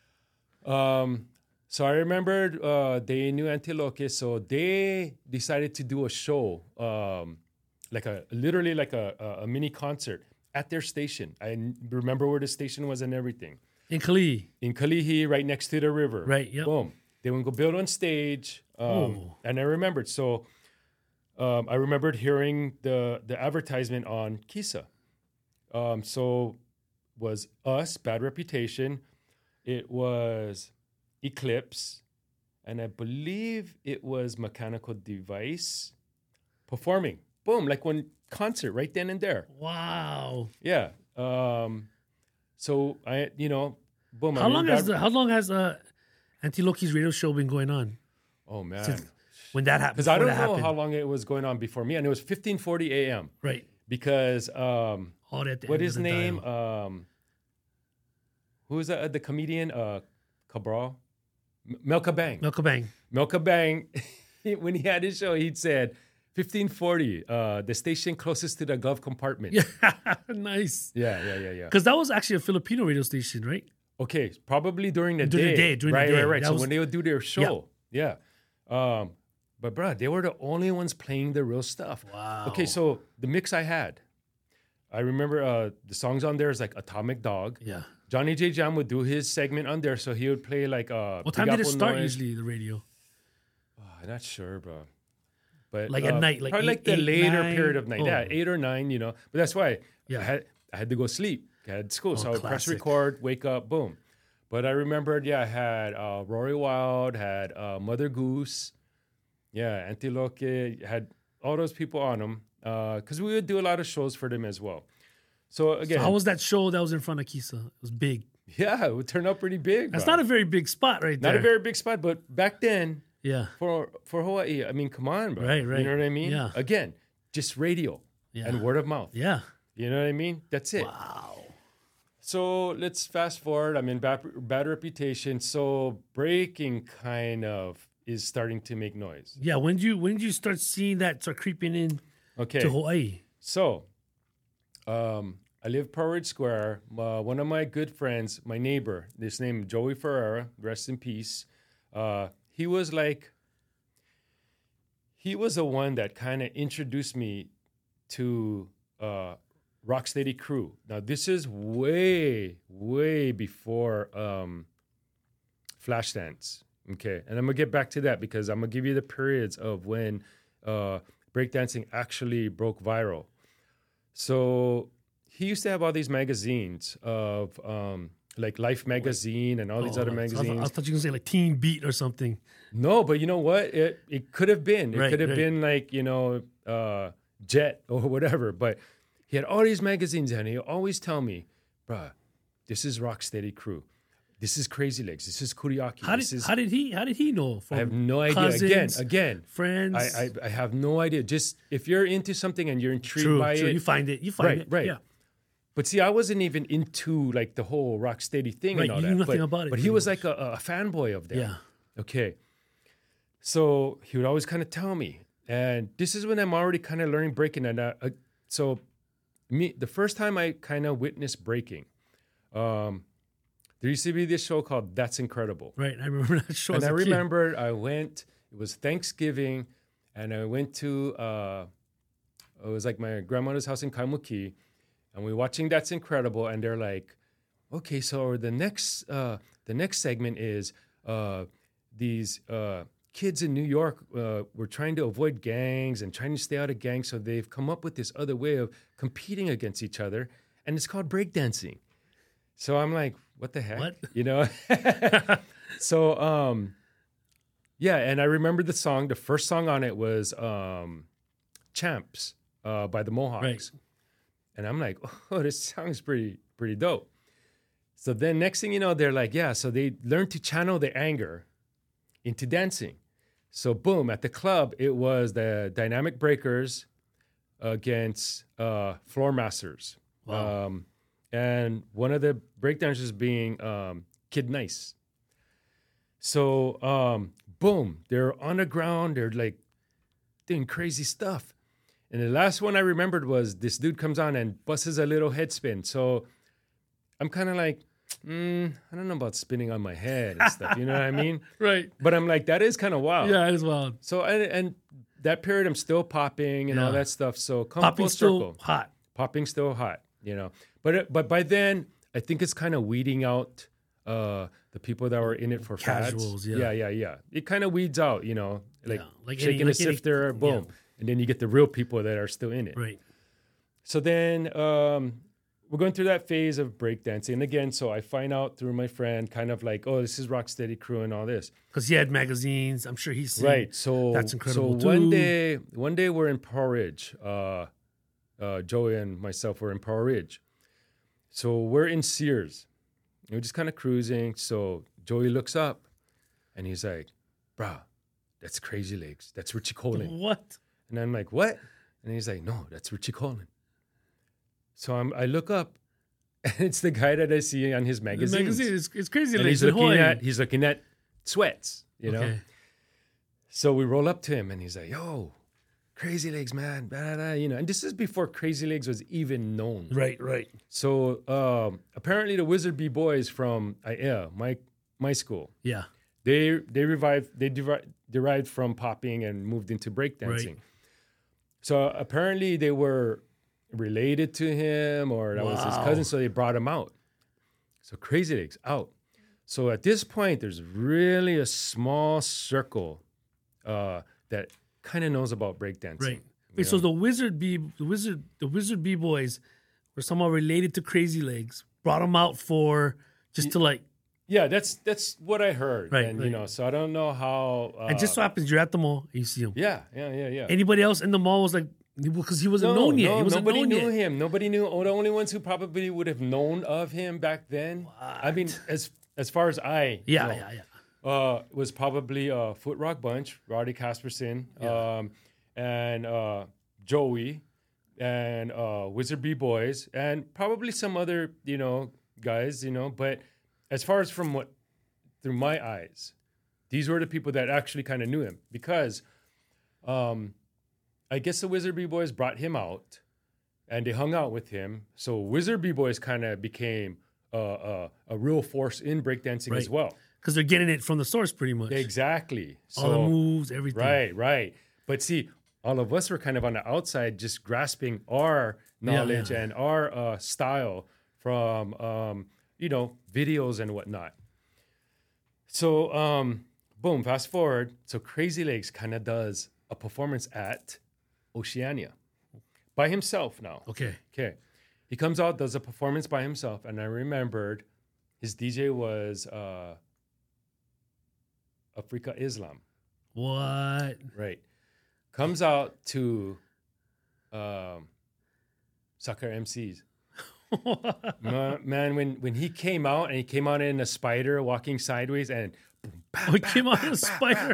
So I remembered they knew Antiloque, so they decided to do a show, literally like a mini concert at their station. I remember where the station was and everything. In Kalihi. In Kalihi, right next to the river. Right, yep. Boom. They would go build on stage. And I remembered. So I remembered hearing the advertisement on Kisa. So was us, Bad Reputation. It was Eclipse. And I believe it was Mechanical Device performing. Boom, like one concert right then and there. Wow. Yeah. So I, boom. How long has Antiloque's radio show been going on? Oh man. When that happened. Because I don't know how long it was going on before me, and it was 1540 a.m. Right. Because what his name? Who was that? The comedian? Cabral? Melka Bang. Melka Bang. When he had his show, he'd said 1540, the station closest to the glove compartment. Yeah, nice. Yeah. Because that was actually a Filipino radio station, right? Okay, probably during the day. Right. So when they would do their show, yeah. But bro, they were the only ones playing the real stuff. Wow. Okay, so the mix I remember the songs on there is like Atomic Dog. Yeah. Johnny J. Jam would do his segment on there, so he would play like what time did it start usually, the radio? I'm not sure, bro. But like at night, like probably 8, like the 8, later 9? period of night. Yeah, 8 or 9, But that's why I had to go sleep. I had school, so I would press record, wake up, boom. But I remembered, I had Rory Wild, had Mother Goose, Antiloque, had all those people on them because we would do a lot of shows for them as well. So again, how was that show that was in front of Kisa? It was big. Yeah, it would turn out pretty big. That's not a very big spot right there. Not a very big spot, but back then, for Hawaii, I mean, come on, bro. Right. You know what I mean? Yeah. Again, just radio and word of mouth. Yeah. You know what I mean? That's it. Wow. So let's fast forward. I'm in bad reputation. So breaking kind of is starting to make noise. Yeah. When did you start seeing that start creeping in to Hawaii? So I live Pearl Ridge Square. One of my good friends, my neighbor, this name Joey Ferreira, rest in peace. He was the one that kind of introduced me to Rocksteady Crew. Now, this is way, way before Flashdance. Okay, and I'm going to get back to that because I'm going to give you the periods of when breakdancing actually broke viral. So he used to have all these magazines of like Life Magazine and all these other magazines. I thought you were going to say like Teen Beat or something. No, but you know what? It could have been. It could have been like, Jet or whatever. But he had all these magazines and he always tell me, bruh, this is Rocksteady Crew. This is Crazy Legs. This is Kuriaki. How did he know? I have no idea. Cousins, Again, friends. I have no idea. Just if you're into something and you're intrigued by it, you find it. You find it. Right. Yeah. But see, I wasn't even into like the whole Rocksteady thing and all you that. knew nothing about it. But he was like a fanboy of them. Yeah. Okay. So he would always kind of tell me, and this is when I'm already kind of learning breaking. And the first time I kind of witnessed breaking, there used to be this show called That's Incredible. Right. I remember that show. And as I a kid. remember I went, it was Thanksgiving, and I went to, it was like my grandmother's house in Kaimuki, and we were watching That's Incredible, and they're like, okay, so the next segment is these kids in New York were trying to avoid gangs and trying to stay out of gangs, so they've come up with this other way of competing against each other, and it's called breakdancing. So I'm like, what the heck? What? You know? So, yeah, and I remember the song. The first song on it was Champs by the Mohawks. Right. And I'm like, oh, this song's pretty dope. So then next thing you know, they're like, yeah, so they learned to channel their anger into dancing. So boom, at the club, it was the Dynamic Breakers against Floor Masters. Wow. And one of the breakdancers being Kid Nice. So boom, they're on the ground, they're like doing crazy stuff. And the last one I remembered was this dude comes on and busts a little head spin. So I'm kind of like, I don't know about spinning on my head and stuff. You know what I mean? Right. But I'm like, that is kind of wild. Yeah, it is wild. So and that period, I'm still popping and all that stuff. So come Popping full still circle. hot. Popping still hot. You know, but by then I think it's kind of weeding out the people that were in it for Casuals, fads. yeah. Yeah. It kind of weeds out. You know, like, Yeah, like shaking any- a sifter, boom, and then you get the real people that are still in it. Right. So then we're going through that phase of breakdancing. And again, so I find out through my friend kind of like, oh, this is Rocksteady Crew and all this. Because he had magazines. I'm sure he's seen. Right. So That's Incredible, So too. one day we're in Pearl Ridge. Joey and myself were in Pearl Ridge. So we're in Sears. We're just kind of cruising. So Joey looks up and he's like, bruh, that's Crazy Legs. That's Richie Colin. What? And I'm like, what? And he's like, no, that's Richie Colin. So I look up, and it's the guy that I see on his The magazines. magazine it's crazy. And Legs he's in looking Hawaii. he's looking at sweats, you know. Okay. So we roll up to him, and he's like, "Yo, Crazy Legs, man, blah, blah, blah," you know." And this is before Crazy Legs was even known. Right. So apparently, the Wizard B boys from my school, Yeah. they derived from popping and moved into breakdancing. Right. So apparently they were related to him, or that was his Wow. cousin, so they brought him out. So Crazy Legs out. So at this point, there's really a small circle that kind of knows about breakdancing. Right. Wait, so the Wizard B boys were somehow related to Crazy Legs. Brought them out for just to like, Yeah, that's what I heard. Right, And right. you know, so I don't know how. and just so happens you're at the mall and you see him. Yeah. Anybody else in the mall was like, because he wasn't known yet. He wasn't nobody known knew yet. him. Nobody knew. The only ones who probably would have known of him back then. I mean, as far as I Yeah. was probably Foot Rock Bunch, Roddy Casperson, and Joey, and Wizard B Boys, and probably some other guys. But as far as from what through my eyes, these were the people that actually kind of knew him because. I guess the Wizard B-Boys brought him out, and they hung out with him. So Wizard B-Boys kind of became a real force in breakdancing as well. Because they're getting it from the source pretty much. Exactly. All the moves, everything. Right. But see, all of us were kind of on the outside, just grasping our knowledge and our style from videos and whatnot. So boom, fast forward. So Crazy Legs kind of does a performance at Oceania by himself now. Okay. He comes out, does a performance by himself, and I remembered his DJ was Afrika Islam. What? Right. Comes out to Sucker MCs. Man, when he came out, and he came out in a spider walking sideways and He came out in a spider.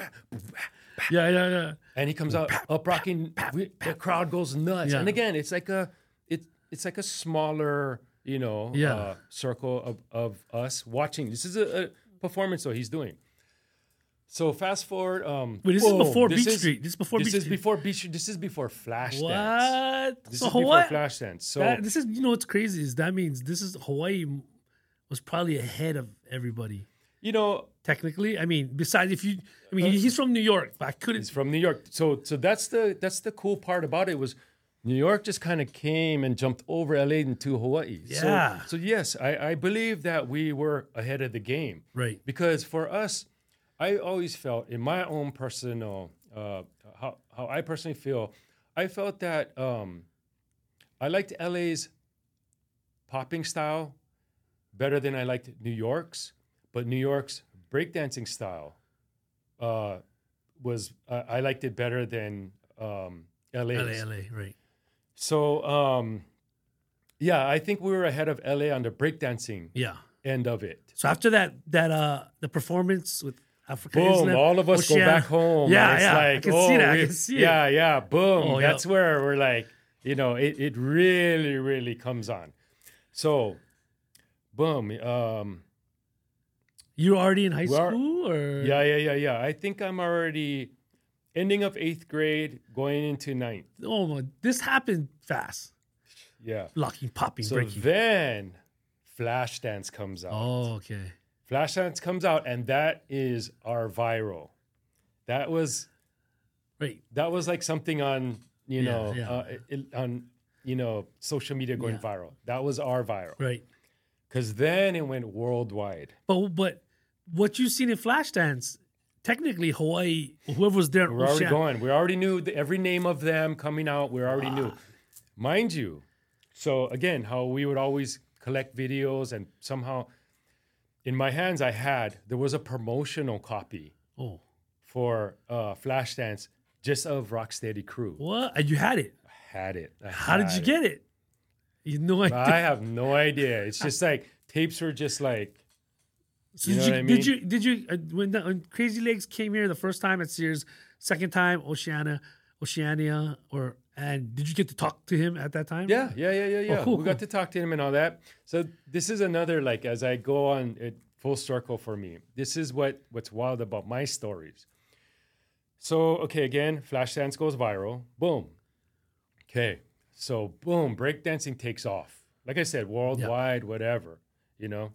Yeah. and he comes out up rocking, the crowd goes nuts. Yeah. And again, it's like a smaller, circle of us watching. This is a performance though he's doing. So fast forward. Wait, this is before Beach Street. This is before Beach Street. Before Beach Street. This is before Flashdance. What? This So is Hawaii. before Flashdance. So This is what's crazy is that means this is Hawaii was probably ahead of everybody. You know, Technically, I mean, besides he's from New York, but I couldn't. he's from New York. So that's the cool part about it was New York just kind of came and jumped over LA into Hawaii. Yeah. So yes, I believe that we were ahead of the game. Right. Because for us, I always felt in my own personal, how I personally feel, I felt that I liked LA's popping style better than I liked New York's, but New York's breakdancing style was I liked it better than LA's. LA, right? So yeah, I think we were ahead of LA on the breakdancing Yeah. end of it. So after that the performance with Africa, Boom! Islam, All of us go Oceania- back home. Yeah, and it's yeah. like, I can see that. I we- can see yeah, it. yeah. Boom! Oh, yeah. That's where we're like, you know, it really, really comes on. So, boom. You were already in high We are- school, or Yeah. I think I'm already ending of 8th grade, going into 9th. Oh my! This happened fast. Yeah. Locking, popping, So breaking. then, Flashdance comes out. Oh, okay. Flashdance comes out, and that is our viral. That was Right. like something on on social media going Yeah. viral. That was our viral Right. because then it went worldwide. But what you've seen in Flashdance, technically Hawaii, whoever was there, We're already going. We already knew every name of them coming out. We already knew, mind you. So again, how we would always collect videos, and somehow in my hands there was a promotional copy Oh, for Flashdance just of Rocksteady Crew. what? And you had it. Had it. How did you get it? You had no idea. I have no idea. It's just like tapes were just like, So you know what I Did you when Crazy Legs came here the first time at Sears, second time Oceania, and did you get to talk to him at that time? yeah. Oh, cool, We got to talk to him and all that. So this is another, like, as I go on it full circle for me, this is what's wild about my stories. So, okay, again, Flashdance goes viral. Boom. Okay. So, boom, breakdancing takes off. Like I said, worldwide, whatever, you know.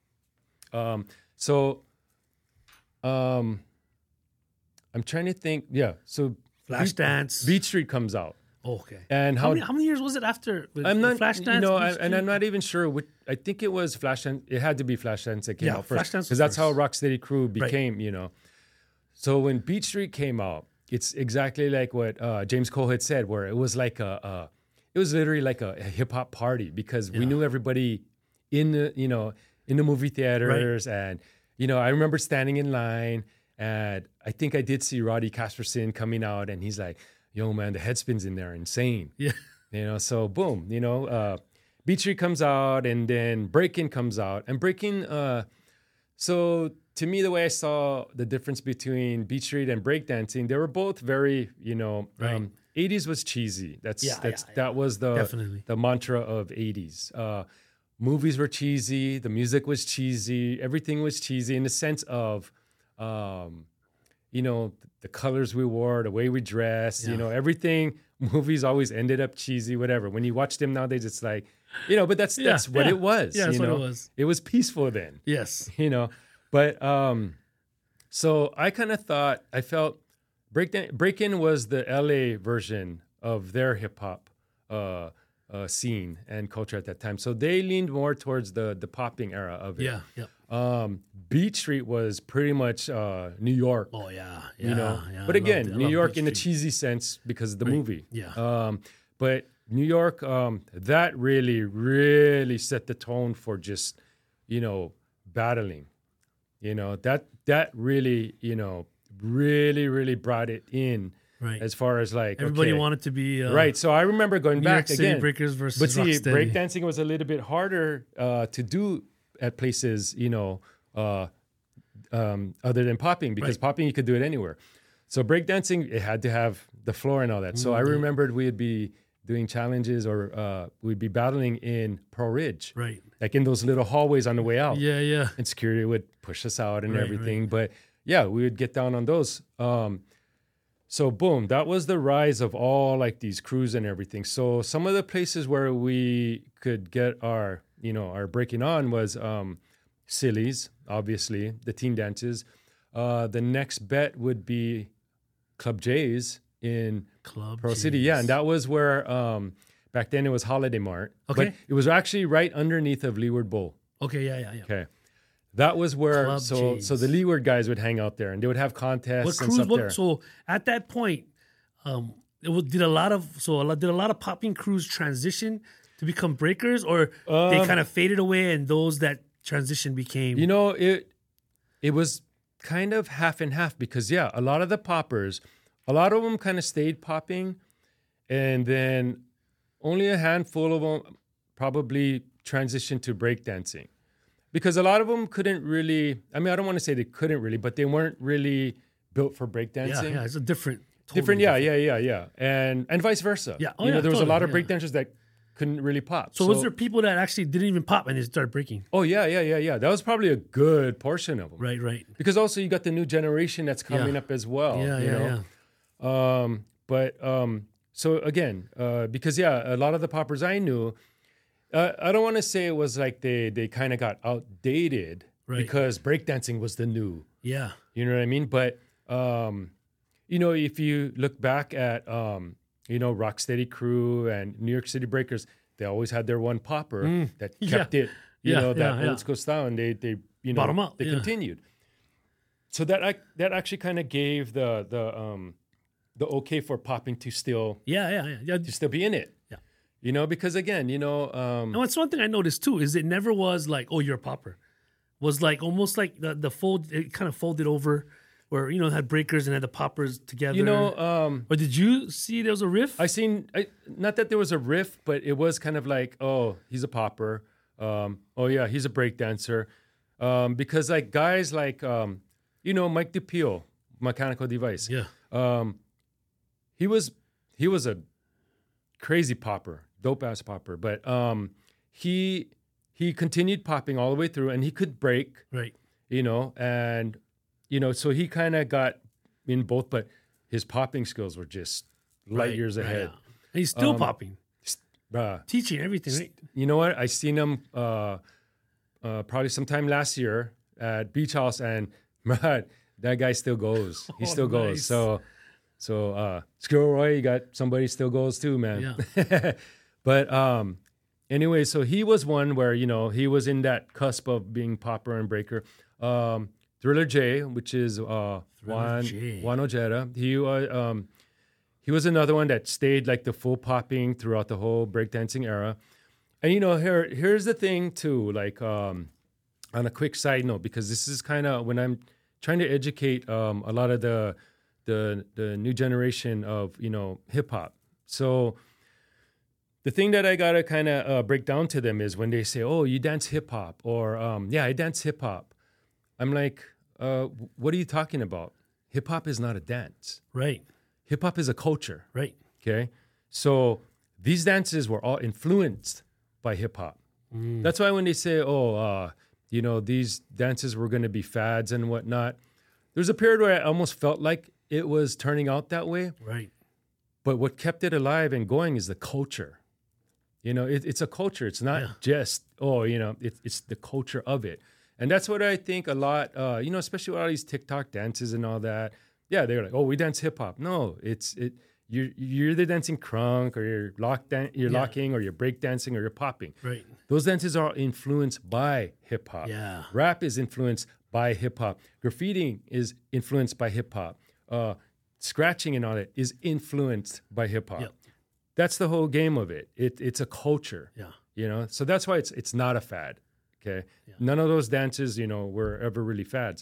I'm trying to think. Yeah. So Flashdance. Beat Street comes out. Oh, okay. And How many years was it after? I'm not, Flashdance. you know, Beat and I'm Street? not even sure. I think it was Flashdance. It had to be Flashdance that came Yeah, out first, Flashdance was because that's how first. Rocksteady Crew became. You know, so when Beat Street came out, it's exactly like what James Cole had said, where it was like it was literally like a hip hop party, because we knew everybody in the movie theaters, and I remember standing in line, and I think I did see Roddy Kasperson coming out, and he's like, yo, man, the headspins in there are insane. Yeah. So boom, Beat Street comes out, and then Breakin' comes out. And Breakin', so to me, the way I saw the difference between Beat Street and breakdancing, they were both very, 80s was cheesy. That was Definitely. the mantra of 80s. Movies were cheesy. The music was cheesy. Everything was cheesy in the sense of, the colors we wore, the way we dressed, everything. Movies always ended up cheesy, whatever. When you watch them nowadays, it's like, but that's what it was. Yeah, that's what it was. It was peaceful then. Yes. But so I kind of thought, I felt Breakin' was the LA version of their hip hop scene and culture at that time. So they leaned more towards the popping era of it. Yeah. Beat Street was pretty much New York. Oh yeah. But again, I New love York Beat in a Street. cheesy sense because of the movie. Yeah. But New York, that really, really set the tone for just, battling. That really, really, really brought it in. Right. As far as like Everybody okay. wanted to be right. So I remember going New back York City again. Breakers versus But see, Rocksteady. breakdancing was a little bit harder to do at places, other than popping, because popping you could do it anywhere. So breakdancing, it had to have the floor and all that. So I remembered we'd be doing challenges, or we'd be battling in Pearl Ridge, Right. like in those little hallways on the way out. Yeah. And security would push us out and Right, everything. But yeah, we would get down on those. So boom, that was the rise of all like these crews and everything. So some of the places where we could get our, our breaking on was Sillies, obviously, the teen dances. The next bet would be Club J's in Club Pearl City. J's. Yeah, and that was where back then it was Holiday Mart. Okay. But it was actually right underneath of Leeward Bowl. Okay, yeah. Okay. That was where Club so J's. the Leeward guys would hang out there and they would have contests What and cruise? stuff there. So at that point, did a lot of popping crews transition to become breakers, or they kind of faded away, and those that transition became? You know, it was kind of half and half because a lot of the poppers, a lot of them kind of stayed popping, and then only a handful of them probably transitioned to breakdancing. Because a lot of them couldn't really, I mean, I don't want to say they couldn't really, but they weren't really built for breakdancing. Yeah, it's a different. Yeah. And vice versa. Yeah. Oh, you know, yeah, there was a lot of totally, breakdancers that couldn't really pop. So was there people that actually didn't even pop and they started breaking? Oh, yeah. That was probably a good portion of them. Right. Because also you got the new generation that's coming up as well. Yeah. So again, because a lot of the poppers I knew, I don't want to say it was like they kind of got outdated because breakdancing was the new. Yeah. You know what I mean? But, you know, if you look back at, you know, Rocksteady Crew and New York City Breakers, they always had their one popper that kept it, you know, that old school style, and they you know, Bottom up, they continued. So that actually kind of gave the okay for popping to still to still be in it. Yeah. You know, because again, you know, And that's one thing I noticed too, is it never was like, oh, you're a popper. Was like almost like the fold, it kind of folded over, where, you know, it had breakers and had the poppers together. you know, or did you see there was a riff? not that there was a riff, but it was kind of like, oh, he's a popper. Oh yeah, he's a breakdancer. Because like guys like, you know, Mike DePio, Mechanical Device. Yeah. He was a crazy popper, dope ass popper. But he continued popping all the way through, and he could break. Right. You know, and you know, so he kind of got in both, but his popping skills were just light years ahead. Yeah. And he's still popping, teaching everything. Right? You know what? I seen him probably sometime last year at Beach House, and that guy still goes. He still goes. So Skirl Roy, you got somebody still goes too, man. Yeah. But anyway, so he was one where, you know, he was in that cusp of being popper and breaker. Thriller J, which is Juan Ojeda. He was another one that stayed like the full popping throughout the whole breakdancing era. And you know, here's the thing too, like on a quick side note, because this is kind of when I'm trying to educate a lot of the new generation of, you know, hip hop. So the thing that I gotta kind of break down to them is when they say, "Oh, you dance hip hop," or I dance hip hop. I'm like, what are you talking about? Hip hop is not a dance. Right. Hip hop is a culture. Right. Okay. So these dances were all influenced by hip hop. That's why when they say, oh, you know, these dances were going to be fads and whatnot, there's a period where I almost felt like it was turning out that way. Right. But what kept it alive and going is the culture. You know, it's a culture. It's not just, you know, it's the culture of it. And that's what I think a lot, you know, especially with all these TikTok dances and all that. Yeah, they're like, oh, we dance hip hop. No, you're either dancing crunk or you're locking or you're break dancing or you're popping. Right. Those dances are influenced by hip hop. Yeah. Rap is influenced by hip hop. Graffiti is influenced by hip hop. Scratching and all that is influenced by hip hop. Yep. That's the whole game of it. It's a culture. Yeah. You know, so that's why it's not a fad. Okay. Yeah. None of those dances, you know, were ever really fads.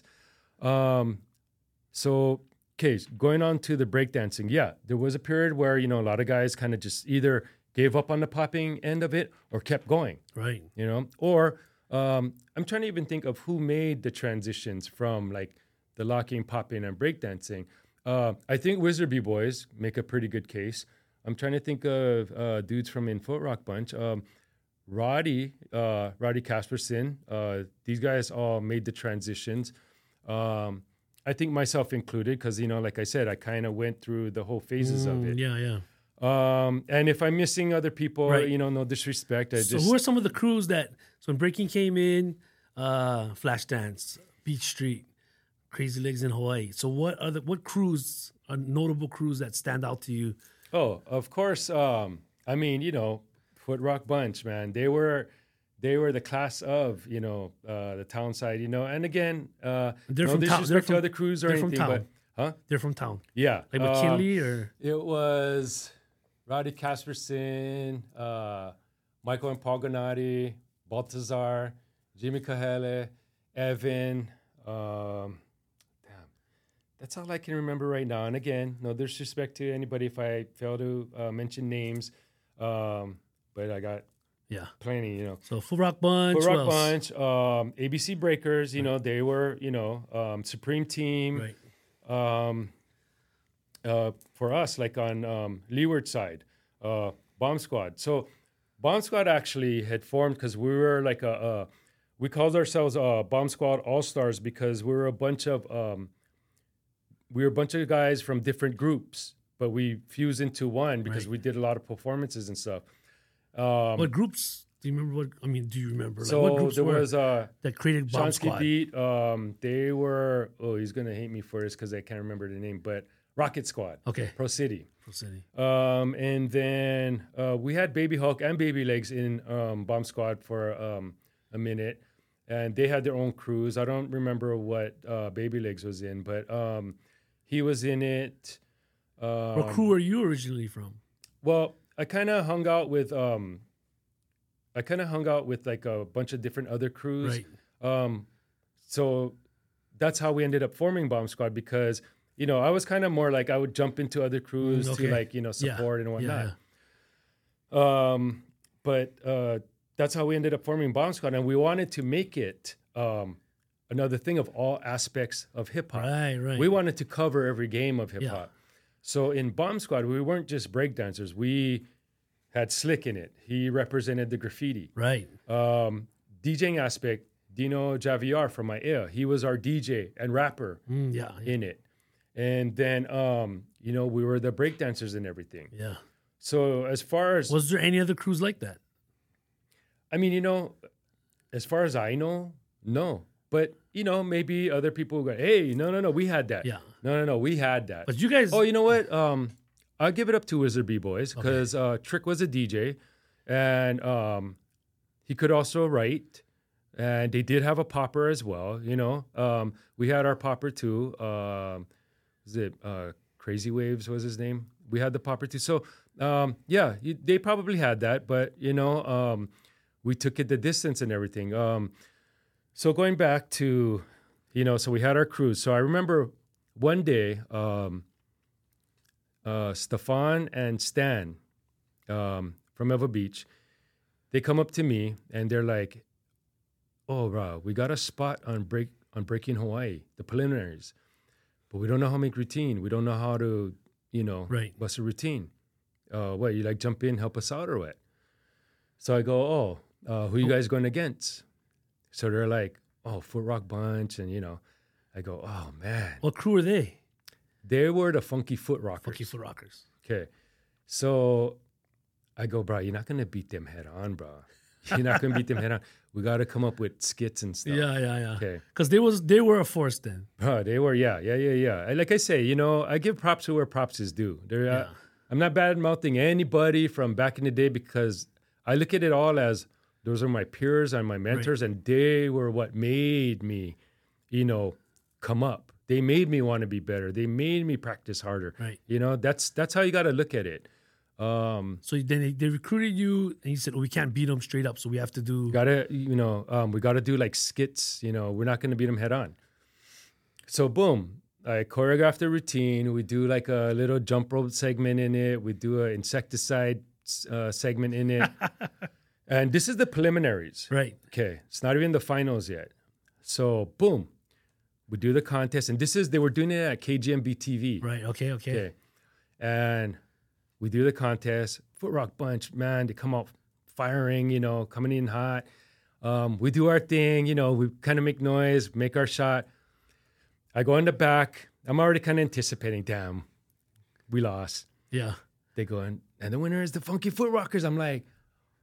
So, okay, going on to the breakdancing. Yeah, there was a period where, you know, a lot of guys kind of just either gave up on the popping end of it or kept going. Right. You know, or I'm trying to even think of who made the transitions from like the locking, popping, and breakdancing. I think Wizard B-Boys make a pretty good case. I'm trying to think of dudes from In Foot Rock Bunch. Roddy Kasperson, these guys all made the transitions. I think myself included, because, you know, like I said, I kind of went through the whole phases of it. Yeah. And if I'm missing other people, Right. you know, no disrespect. So who are some of the crews that, so when breaking came in, Flashdance, Beach Street, Crazy Legs in Hawaii. So what crews are notable crews that stand out to you? Oh, of course. I mean, Foot Rock Bunch, man. They were the class of, the town side, and again, They're no from town. disrespect to other crews or they're anything, from but town. huh? They're from town. Yeah. Like McKinley or It was Rowdy Casperson, Michael and Paul Gennady, Baltazar, Jimmy Kahele, Evan. That's all I can remember right now. And again, no disrespect to anybody if I fail to mention names. But I got plenty, So Foot Rock Bunch. Foot Rock Bunch, ABC Breakers, they were, Supreme Team. Right. For us, like on Leeward side, Bomb Squad. So Bomb Squad actually had formed because we were like we called ourselves Bomb Squad All-Stars because we were a bunch of guys from different groups, but we fused into one because we did a lot of performances and stuff. What groups? Do you remember do you remember? So what groups there were was that created Bomb Shonsky Squad? Beat. They were, he's going to hate me for this because I can't remember the name, but Rocket Squad. Okay. Pro City. Pro City. And then we had Baby Hulk and Baby Legs in Bomb Squad for a minute, and they had their own crews. I don't remember what Baby Legs was in, but he was in it. What crew are you originally from? Well, I kind of hung out with like a bunch of different other crews. Right. So that's how we ended up forming Bomb Squad because, I was kind of more like I would jump into other crews to like, support and whatnot. Yeah. But that's how we ended up forming Bomb Squad. And we wanted to make it another thing of all aspects of hip hop. Right. We wanted to cover every game of hip hop. So in Bomb Squad, we weren't just breakdancers. We had Slick in it. He represented the graffiti. Right. DJing aspect, Dino Javier from Maia. He was our DJ and rapper in it. And then, we were the breakdancers and everything. Yeah. So as far as... Was there any other crews like that? I mean, as far as I know, no. But, maybe other people go, hey, no, we had that. Yeah. No, we had that. But you guys... Oh, you know what? I'll give it up to Wizard B-Boys because Trick was a DJ and he could also write. And they did have a popper as well, We had our popper too. Crazy Waves was his name? We had the popper too. So, they probably had that. But, we took it the distance and everything. So going back to, so we had our crews. So I remember one day, Stefan and Stan from Eva Beach, they come up to me and they're like, "Oh, bro, we got a spot on Breaking Hawaii, the preliminaries, but we don't know how to make routine. We don't know how to, bust a routine. What, you like jump in, help us out or what?" So I go, who you guys going against? So they're like, Foot Rock Bunch. And, I go, oh, man. What crew are they? They were the Funky Foot Rockers. Funky Foot Rockers. Okay. So I go, bro, you're not going to beat them head on, bro. You're not going to beat them head on. We got to come up with skits and stuff. Yeah. Okay. Because they were a force then. Bro, they were, yeah. Like I say, I give props to where props is due. I'm not bad-mouthing anybody from back in the day because I look at it all as those are my peers and my mentors, and they were what made me, come up. They made me want to be better. They made me practice harder. Right. That's how you got to look at it. So then they recruited you, and you said, we can't beat them straight up, so we have to do... we got to do like skits. We're not going to beat them head on. So boom, I choreographed a routine. We do like a little jump rope segment in it. We do an insecticide segment in it. And this is the preliminaries. Right. Okay. It's not even the finals yet. So boom, we do the contest. And they were doing it at KGMB TV. Right. Okay. And we do the contest. Foot Rock Bunch, man, they come out firing, coming in hot. We do our thing, we kind of make noise, make our shot. I go in the back. I'm already kind of anticipating, damn, we lost. Yeah. They go in, and the winner is the Funky Foot Rockers. I'm like,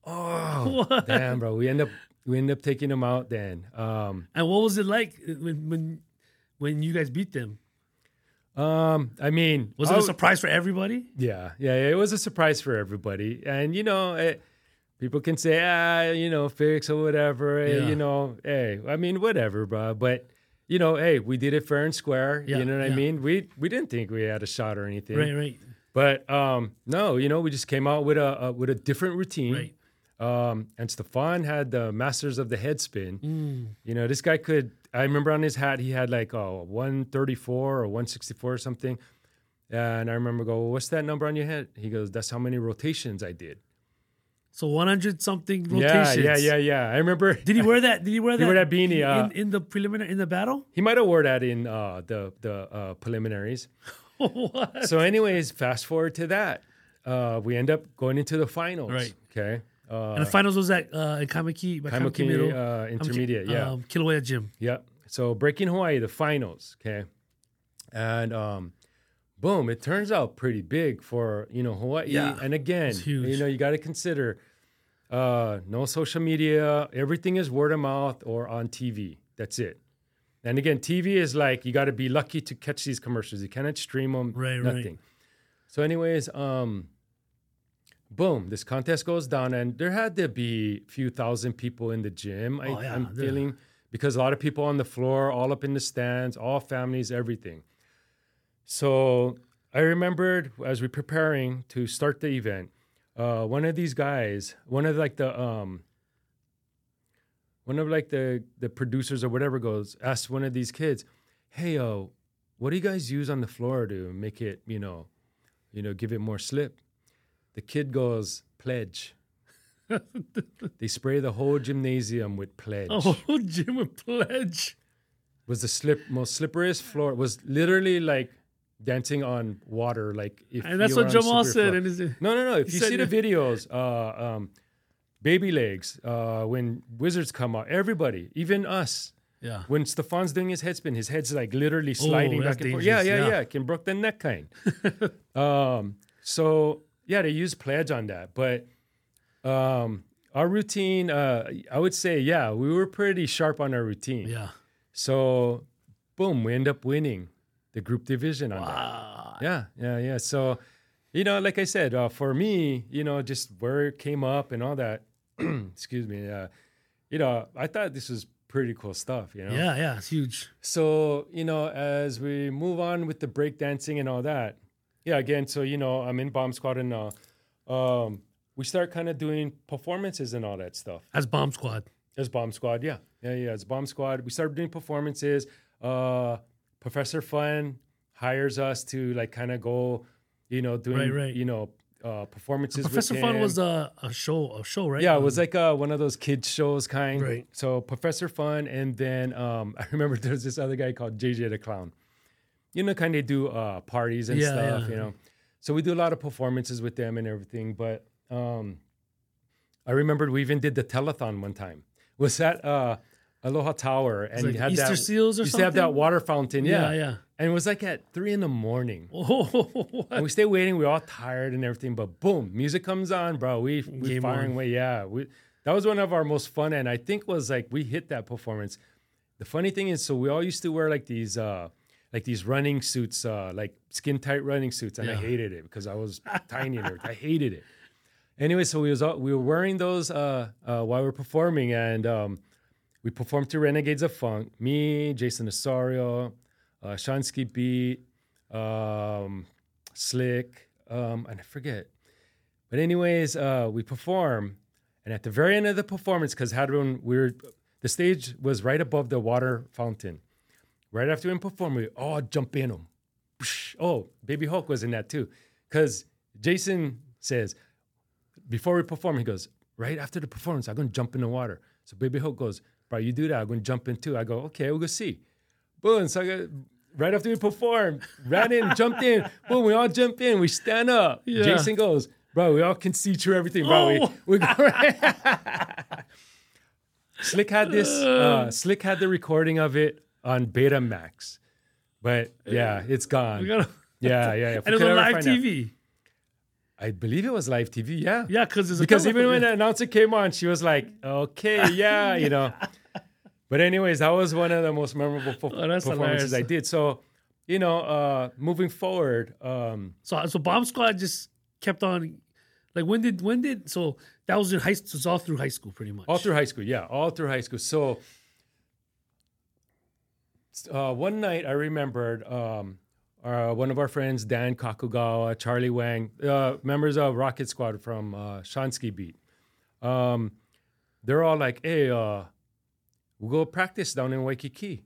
Oh, damn, bro. We end up taking them out then. And what was it like when you guys beat them? I mean, was it a surprise for everybody? Yeah, it was a surprise for everybody. And people can say, fix or whatever. Yeah. I mean, whatever, bro. But we did it fair and square. Yeah, you know what I mean? We didn't think we had a shot or anything. Right. But no, we just came out with a different routine. Right. And Stefan had the Masters of the Headspin. This guy could. I remember on his hat he had like 134 or 164 or something. And I remember what's that number on your head? He goes, that's how many rotations I did. So 100 something rotations. Yeah. I remember. Did he wear that? He wore that beanie in the preliminary in the battle? He might have wore that in the preliminaries. What? So, anyways, fast forward to that. We end up going into the finals. Right. Okay. And the finals was at Kaimaki Intermediate. Yeah. Kilauea Gym. Yeah. So Breaking Hawaii, the finals. Okay. And boom, it turns out pretty big for Hawaii. Yeah. And again, it's huge. You got to consider no social media. Everything is word of mouth or on TV. That's it. And again, TV is like you got to be lucky to catch these commercials. You cannot stream them. Right. Nothing. So, anyways, boom, this contest goes down, and there had to be a few thousand people in the gym. I'm feeling, because a lot of people on the floor, all up in the stands, all families, everything. So I remembered as we're preparing to start the event, one of these guys, one of the producers or whatever asked one of these kids, hey, what do you guys use on the floor to make it, give it more slip? The kid goes, Pledge. They spray the whole gymnasium with Pledge. A whole gym with Pledge. Was the most slipperiest floor. It was literally like dancing on water. And that's what Jamal said. No. If you see the videos, Baby Legs, when Wizards come out, everybody, even us. Yeah. When Stefan's doing his headspin, his head's like literally sliding back and forth. Yeah. Can broke the neck kind. So yeah, they use Pledge on that. But our routine, I would say, we were pretty sharp on our routine. Yeah. So boom, we end up winning the group division on that. Yeah. So, like I said, for me, just where it came up and all that, excuse me, I thought this was pretty cool stuff, Yeah, it's huge. So, as we move on with the breakdancing and all that, again, so, I'm in Bomb Squad and we start kind of doing performances and all that stuff. As Bomb Squad, yeah. As Bomb Squad. We started doing performances. Professor Fun hires us to kind of go, doing, performances. Professor with Fun him. was a show, right? Yeah, it was like one of those kids shows kind. Right. So Professor Fun, and then I remember there's this other guy called JJ the Clown. Kind of do parties and stuff, So we do a lot of performances with them and everything. But I remembered we even did the telethon one time. Was that Aloha Tower, and like you had Easter that seals or you used something? to have that water fountain, yeah. And it was like at 3 a.m. Oh, and we stayed waiting. We were all tired and everything, but boom, music comes on, bro. We firing away. Yeah, that was one of our most fun, and I think was we hit that performance. The funny thing is, so we all used to wear these running suits, like skin tight running suits, and I hated it because I was tiny and everything. I hated it. Anyway, so we were wearing those while we were performing, and we performed to Renegades of Funk. Me, Jason Osorio, Shansky Beat, Slick, and I forget. But anyways, we perform, and at the very end of the performance, because the stage was right above the water fountain. Right after we performed, we all jump in them. Oh, Baby Hulk was in that too, because Jason says before we perform, he goes, right after the performance, I'm gonna jump in the water. So Baby Hulk goes, bro, you do that, I'm gonna jump in too. I go, okay, we'll go see. Boom. So right after we performed, ran in, jumped in. Boom, we all jump in. We stand up. Yeah. Jason goes, bro, we all can see through everything, bro. We go right. Slick had this. Slick had the recording of it on Betamax, but yeah, it's gone. Yeah. And it was on live TV. I believe it was live TV. Yeah. Yeah, because even when the announcer came on, she was like, okay, yeah, you know. But anyways, that was one of the most memorable performances hilarious. I did. So, you know, moving forward. So Bomb Squad just kept on. Like when did so that was in high school. So it's all through high school, pretty much. All through high school, yeah, all through high school. So one night I remembered one of our friends, Dan Kakugawa, Charlie Wang, members of Rocket Squad from Shansky Beat. They're all like, hey, we'll go practice down in Waikiki.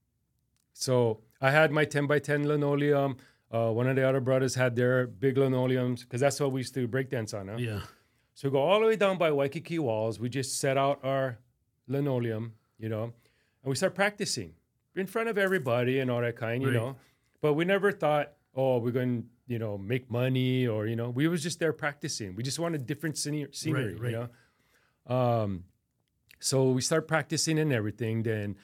So I had my 10x10 linoleum. One of the other brothers had their big linoleums because that's what we used to breakdance on. Huh? Yeah. So we go all the way down by Waikiki Walls. We just set out our linoleum, you know, and we start practicing in front of everybody and all that kind, you know. But we never thought, oh, we're going to, you know, make money or, you know, we was just there practicing. We just wanted different scenery, you know. So we start practicing and everything. Then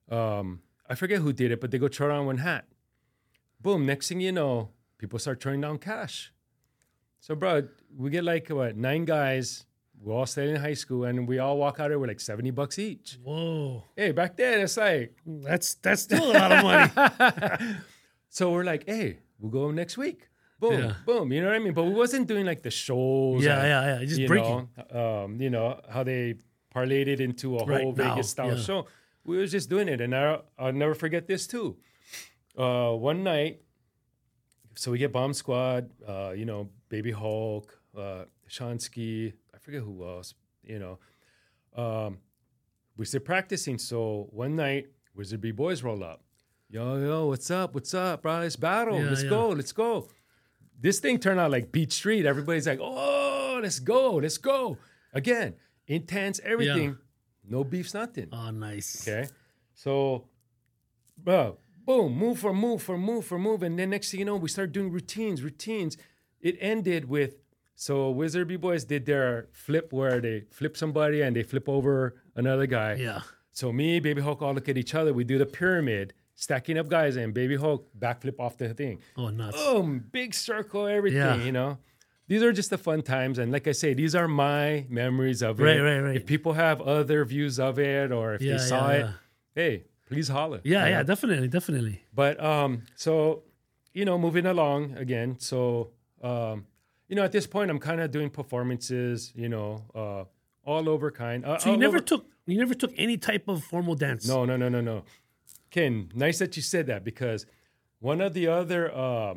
I forget who did it, but they go throw on one hat. Boom, next thing you know, people start throwing down cash. So, bro, we get like, 9 guys. We're all studying in high school, and we all walk out there with like $70 each. Whoa. Hey, back then, it's like... That's still a lot of money. So we're like, hey, we'll go next week. Boom, boom. You know what I mean? But we wasn't doing like the shows. Yeah. Just breaking. You know, how they parlayed it into a whole Vegas-style show. We was just doing it, and I'll never forget this too. One night, so we get Bomb Squad, you know, Baby Hulk, Shansky, I forget who else, you know. We started practicing, so one night, Wizard B Boys roll up. Yo, what's up, bro? Let's battle, let's go. This thing turned out like Beach Street. Everybody's like, oh, let's go. Again, intense, everything. No beefs, nothing. Oh, nice. Okay. So, bro, boom, move for move. And then next thing you know, we start doing routines. It ended with, so Wizard B-Boys did their flip where they flip somebody and they flip over another guy. Yeah. So me, Baby Hulk all look at each other. We do the pyramid, stacking up guys, and Baby Hulk backflip off the thing. Oh, nuts. Boom, big circle, everything, you know. These are just the fun times. And like I say, these are my memories of it. Right. If people have other views of it or if they saw it, hey, please holler. Yeah, definitely. But so, you know, moving along again. So, you know, at this point, I'm kind of doing performances, you know, all over kind. So you never took any type of formal dance? No. Ken, nice that you said that because one of the other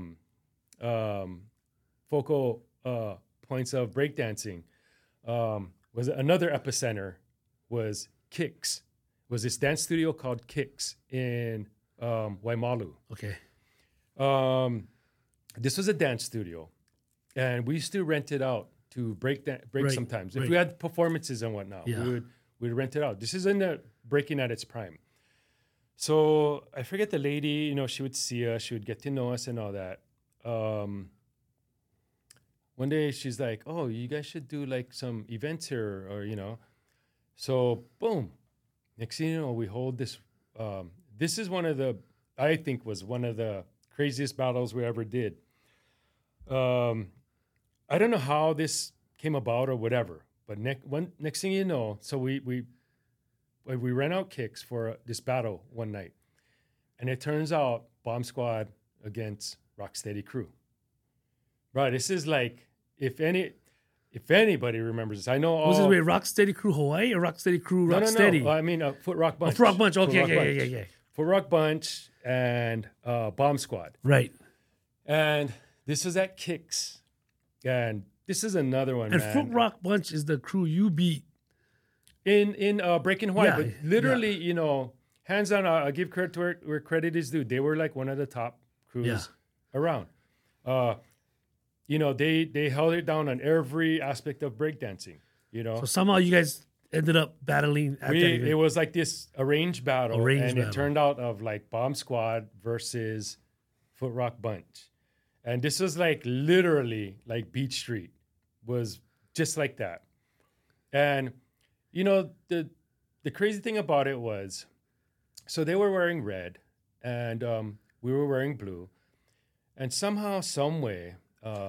focal points of breakdancing was another epicenter was Kicks. Was this dance studio called Kicks in Waimalu. Okay. This was a dance studio, and we used to rent it out to break sometimes. If we had performances and whatnot, we'd rent it out. This is in the breaking at its prime. So I forget the lady, you know, she would see us, she would get to know us and all that. One day she's like, oh, you guys should do like some events here or, you know. So boom. Next thing you know, we hold this. This is I think was one of the craziest battles we ever did. I don't know how this came about or whatever, but next thing you know, so we ran out Kicks for this battle one night, and it turns out Bomb Squad against Rocksteady Crew. Right, this is like if anybody remembers this, I know. Was this with Rocksteady Crew Hawaii or Rocksteady Crew Rocksteady? No. I mean Foot Rock Bunch. Foot Rock Bunch. Okay, yeah. Foot Rock Bunch and Bomb Squad. Right. And this was at Kicks, and this is another one. And man. Foot Rock Bunch is the crew you beat in Breaking Hawaii, but literally, you know, hands down, I'll give credit to where credit is due. They were like one of the top crews around. You know, they held it down on every aspect of breakdancing, you know. So somehow you guys ended up battling at that event. It was like this arranged battle. It turned out of like Bomb Squad versus Foot Rock Bunch. And this was like literally like Beach Street was just like that. And, you know, the crazy thing about it was, so they were wearing red and we were wearing blue. And somehow, some way,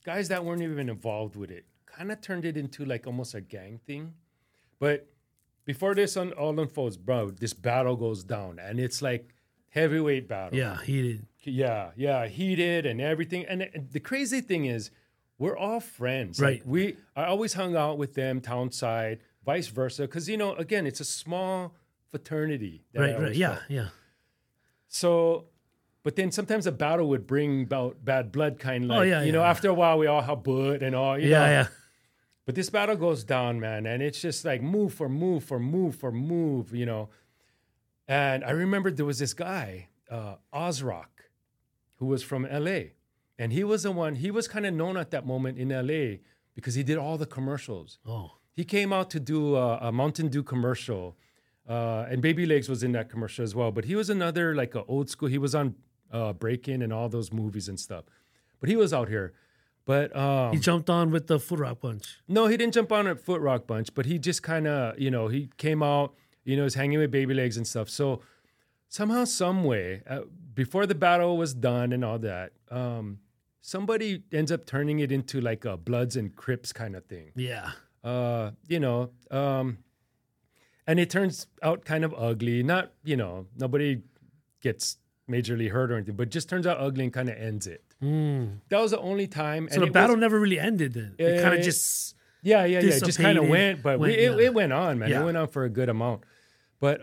guys that weren't even involved with it kind of turned it into like almost a gang thing. But before this all unfolds, bro, this battle goes down, and it's like heavyweight battle. Yeah, heated. Yeah, heated and everything. And the crazy thing is, we're all friends. Right. Like I always hung out with them townside, vice versa, because again, it's a small fraternity. Right. Yeah. So, but then sometimes a battle would bring about bad blood, kind of like, yeah. after a while we all have blood and all, you know. Yeah. But this battle goes down, man, and it's just like move for move for move for move, And I remember there was this guy, Ozrock, who was from LA. And he was kind of known at that moment in LA because he did all the commercials. Oh. He came out to do a Mountain Dew commercial. And Baby Legs was in that commercial as well. But he was another, like, a old school. He was on Breakin' and all those movies and stuff. But he was out here. But he jumped on with the Foot Rock Bunch. No, he didn't jump on at Foot Rock Bunch. But he just kind of, he came out, was hanging with Baby Legs and stuff. So somehow, some way, before the battle was done and all that, somebody ends up turning it into like a Bloods and Crips kind of thing. Yeah. And it turns out kind of ugly. Not, nobody gets majorly hurt or anything, but just turns out ugly and kind of ends it. That was the only time. So the battle never really ended then? It kind of just... Yeah. It just kind of went, but it went on, man. Yeah. It went on for a good amount. But,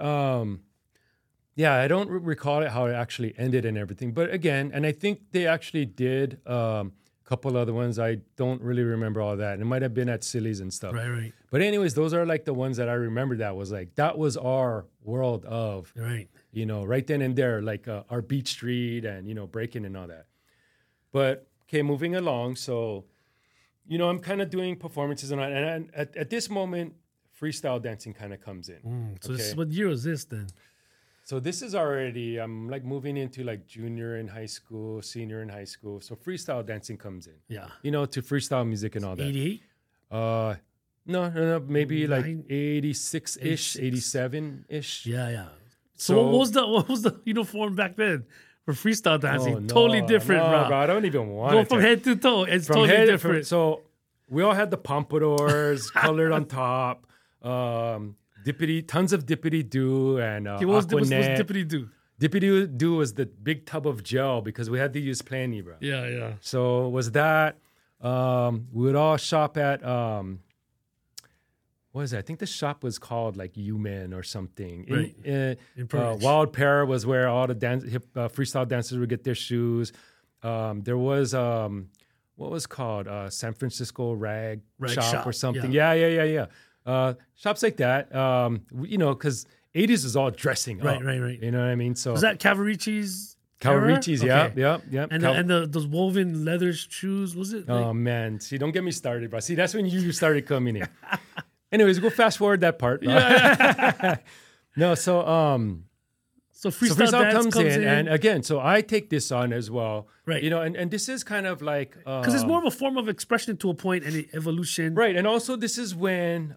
I don't recall how it actually ended and everything. But again, and I think they actually did a couple other ones. I don't really remember all that. It might have been at Silly's and stuff. Right. But anyways, those are like the ones that I remember that was our world of, right then and there, like our Beach Street and, Breaking and all that. But, okay, moving along. So, I'm kind of doing performances and at this moment, freestyle dancing kind of comes in. So what year was this then? So this is already, I'm like moving into like junior in high school, senior in high school. So freestyle dancing comes in. Yeah. To freestyle music and all that. 88? No, maybe like 86-ish, 87-ish. Yeah. So what was the uniform back then for freestyle dancing? Totally different, bro. I don't even want Go from head to toe. It's totally different. So we all had the pompadours colored on top. Tons of Dippity Doo and what's Aquanet. Dippity Doo? Dippity Doo was the big tub of gel because we had to use plenty, bro. Yeah. So was that. We would all shop at, what was it? I think the shop was called like U-Man or something. Right. Wild Pear was where all the freestyle dancers would get their shoes. There was, what was called? San Francisco Rag Shop or something. Yeah. Shops like that, because 80s is all dressing up. Right. You know what I mean? So was that Cavaricci's? Cavaricci's, okay. yeah. And those woven leather shoes, was it? Oh, man. See, don't get me started, bro. See, that's when you started coming in. Anyways, we'll fast forward that part. No, So freestyle comes in, and again, so I take this on as well, right? And this is kind of like because it's more of a form of expression to a point and evolution, right? And also, this is when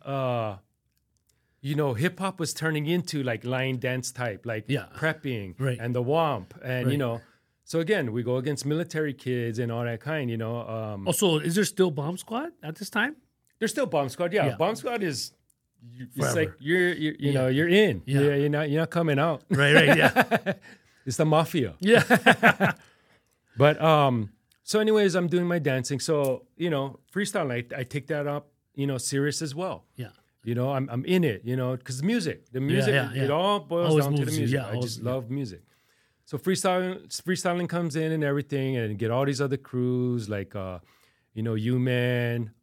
hip hop was turning into like line dance type, like prepping, right? And the womp, and so again, we go against military kids and all that kind, Also, is there still Bomb Squad at this time? There's still Bomb Squad, yeah. Bomb Squad is. It's forever. like you're in. Yeah. You're not coming out. Right. Yeah. It's the mafia. Yeah. But so anyways, I'm doing my dancing. So freestyle. I take that up serious as well. Yeah. I'm in it. Because the music, it all boils always down to the music. Yeah, I just love music. So freestyling comes in and everything, and get all these other crews like U-Man.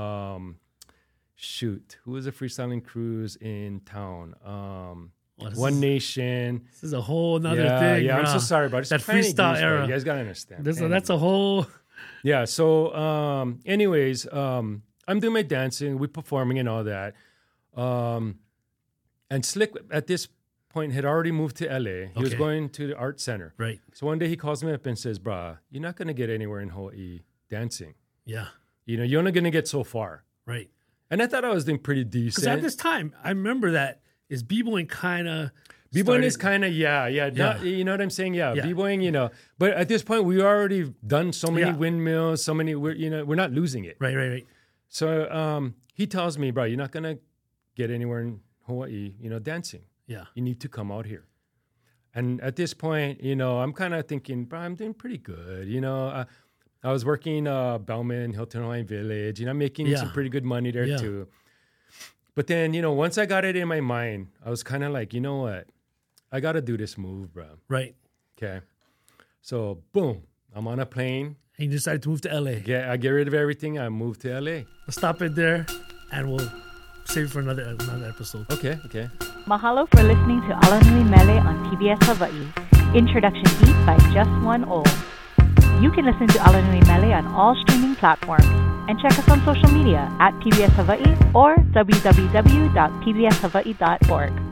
Shoot, who was the freestyling crews in town? One Nation. This is a whole nother thing. Yeah, I'm so sorry about it. That freestyle era. You guys gotta understand. That's a whole. Yeah. So, anyways, I'm doing my dancing, we performing and all that. And Slick at this point had already moved to LA. He was going to the art center. Right. So one day he calls me up and says, "Bruh, you're not gonna get anywhere in Hawaii dancing. Yeah. You're only gonna get so far." Right. And I thought I was doing pretty decent. Because at this time, I remember that is b-boying kind of B-boying is kind of, not, you know what I'm saying? Yeah, B-boying, you know. But at this point, we already done so many windmills, we're not losing it. Right. So he tells me, bro, you're not going to get anywhere in Hawaii, you know, dancing. Yeah. You need to come out here. And at this point, you know, I'm kind of thinking, bro, I'm doing pretty good. You know, I was working Bellman, Hilton Hawaiian Village, you know, making some pretty good money there too. But then, you know, once I got it in my mind, I was kind of like, you know what? I got to do this move, bro. Right. Okay. So, boom, I'm on a plane. And you decided to move to LA. Yeah, I get rid of everything. I moved to LA. Let's stop it there, and we'll save it for another episode. Okay. Mahalo for listening to Ala Nui Mele on PBS Hawaii. Introduction beat by Just One O. You can listen to Ala Nui Mele on all streaming platforms and check us on social media at PBS Hawaii or www.pbshawaii.org.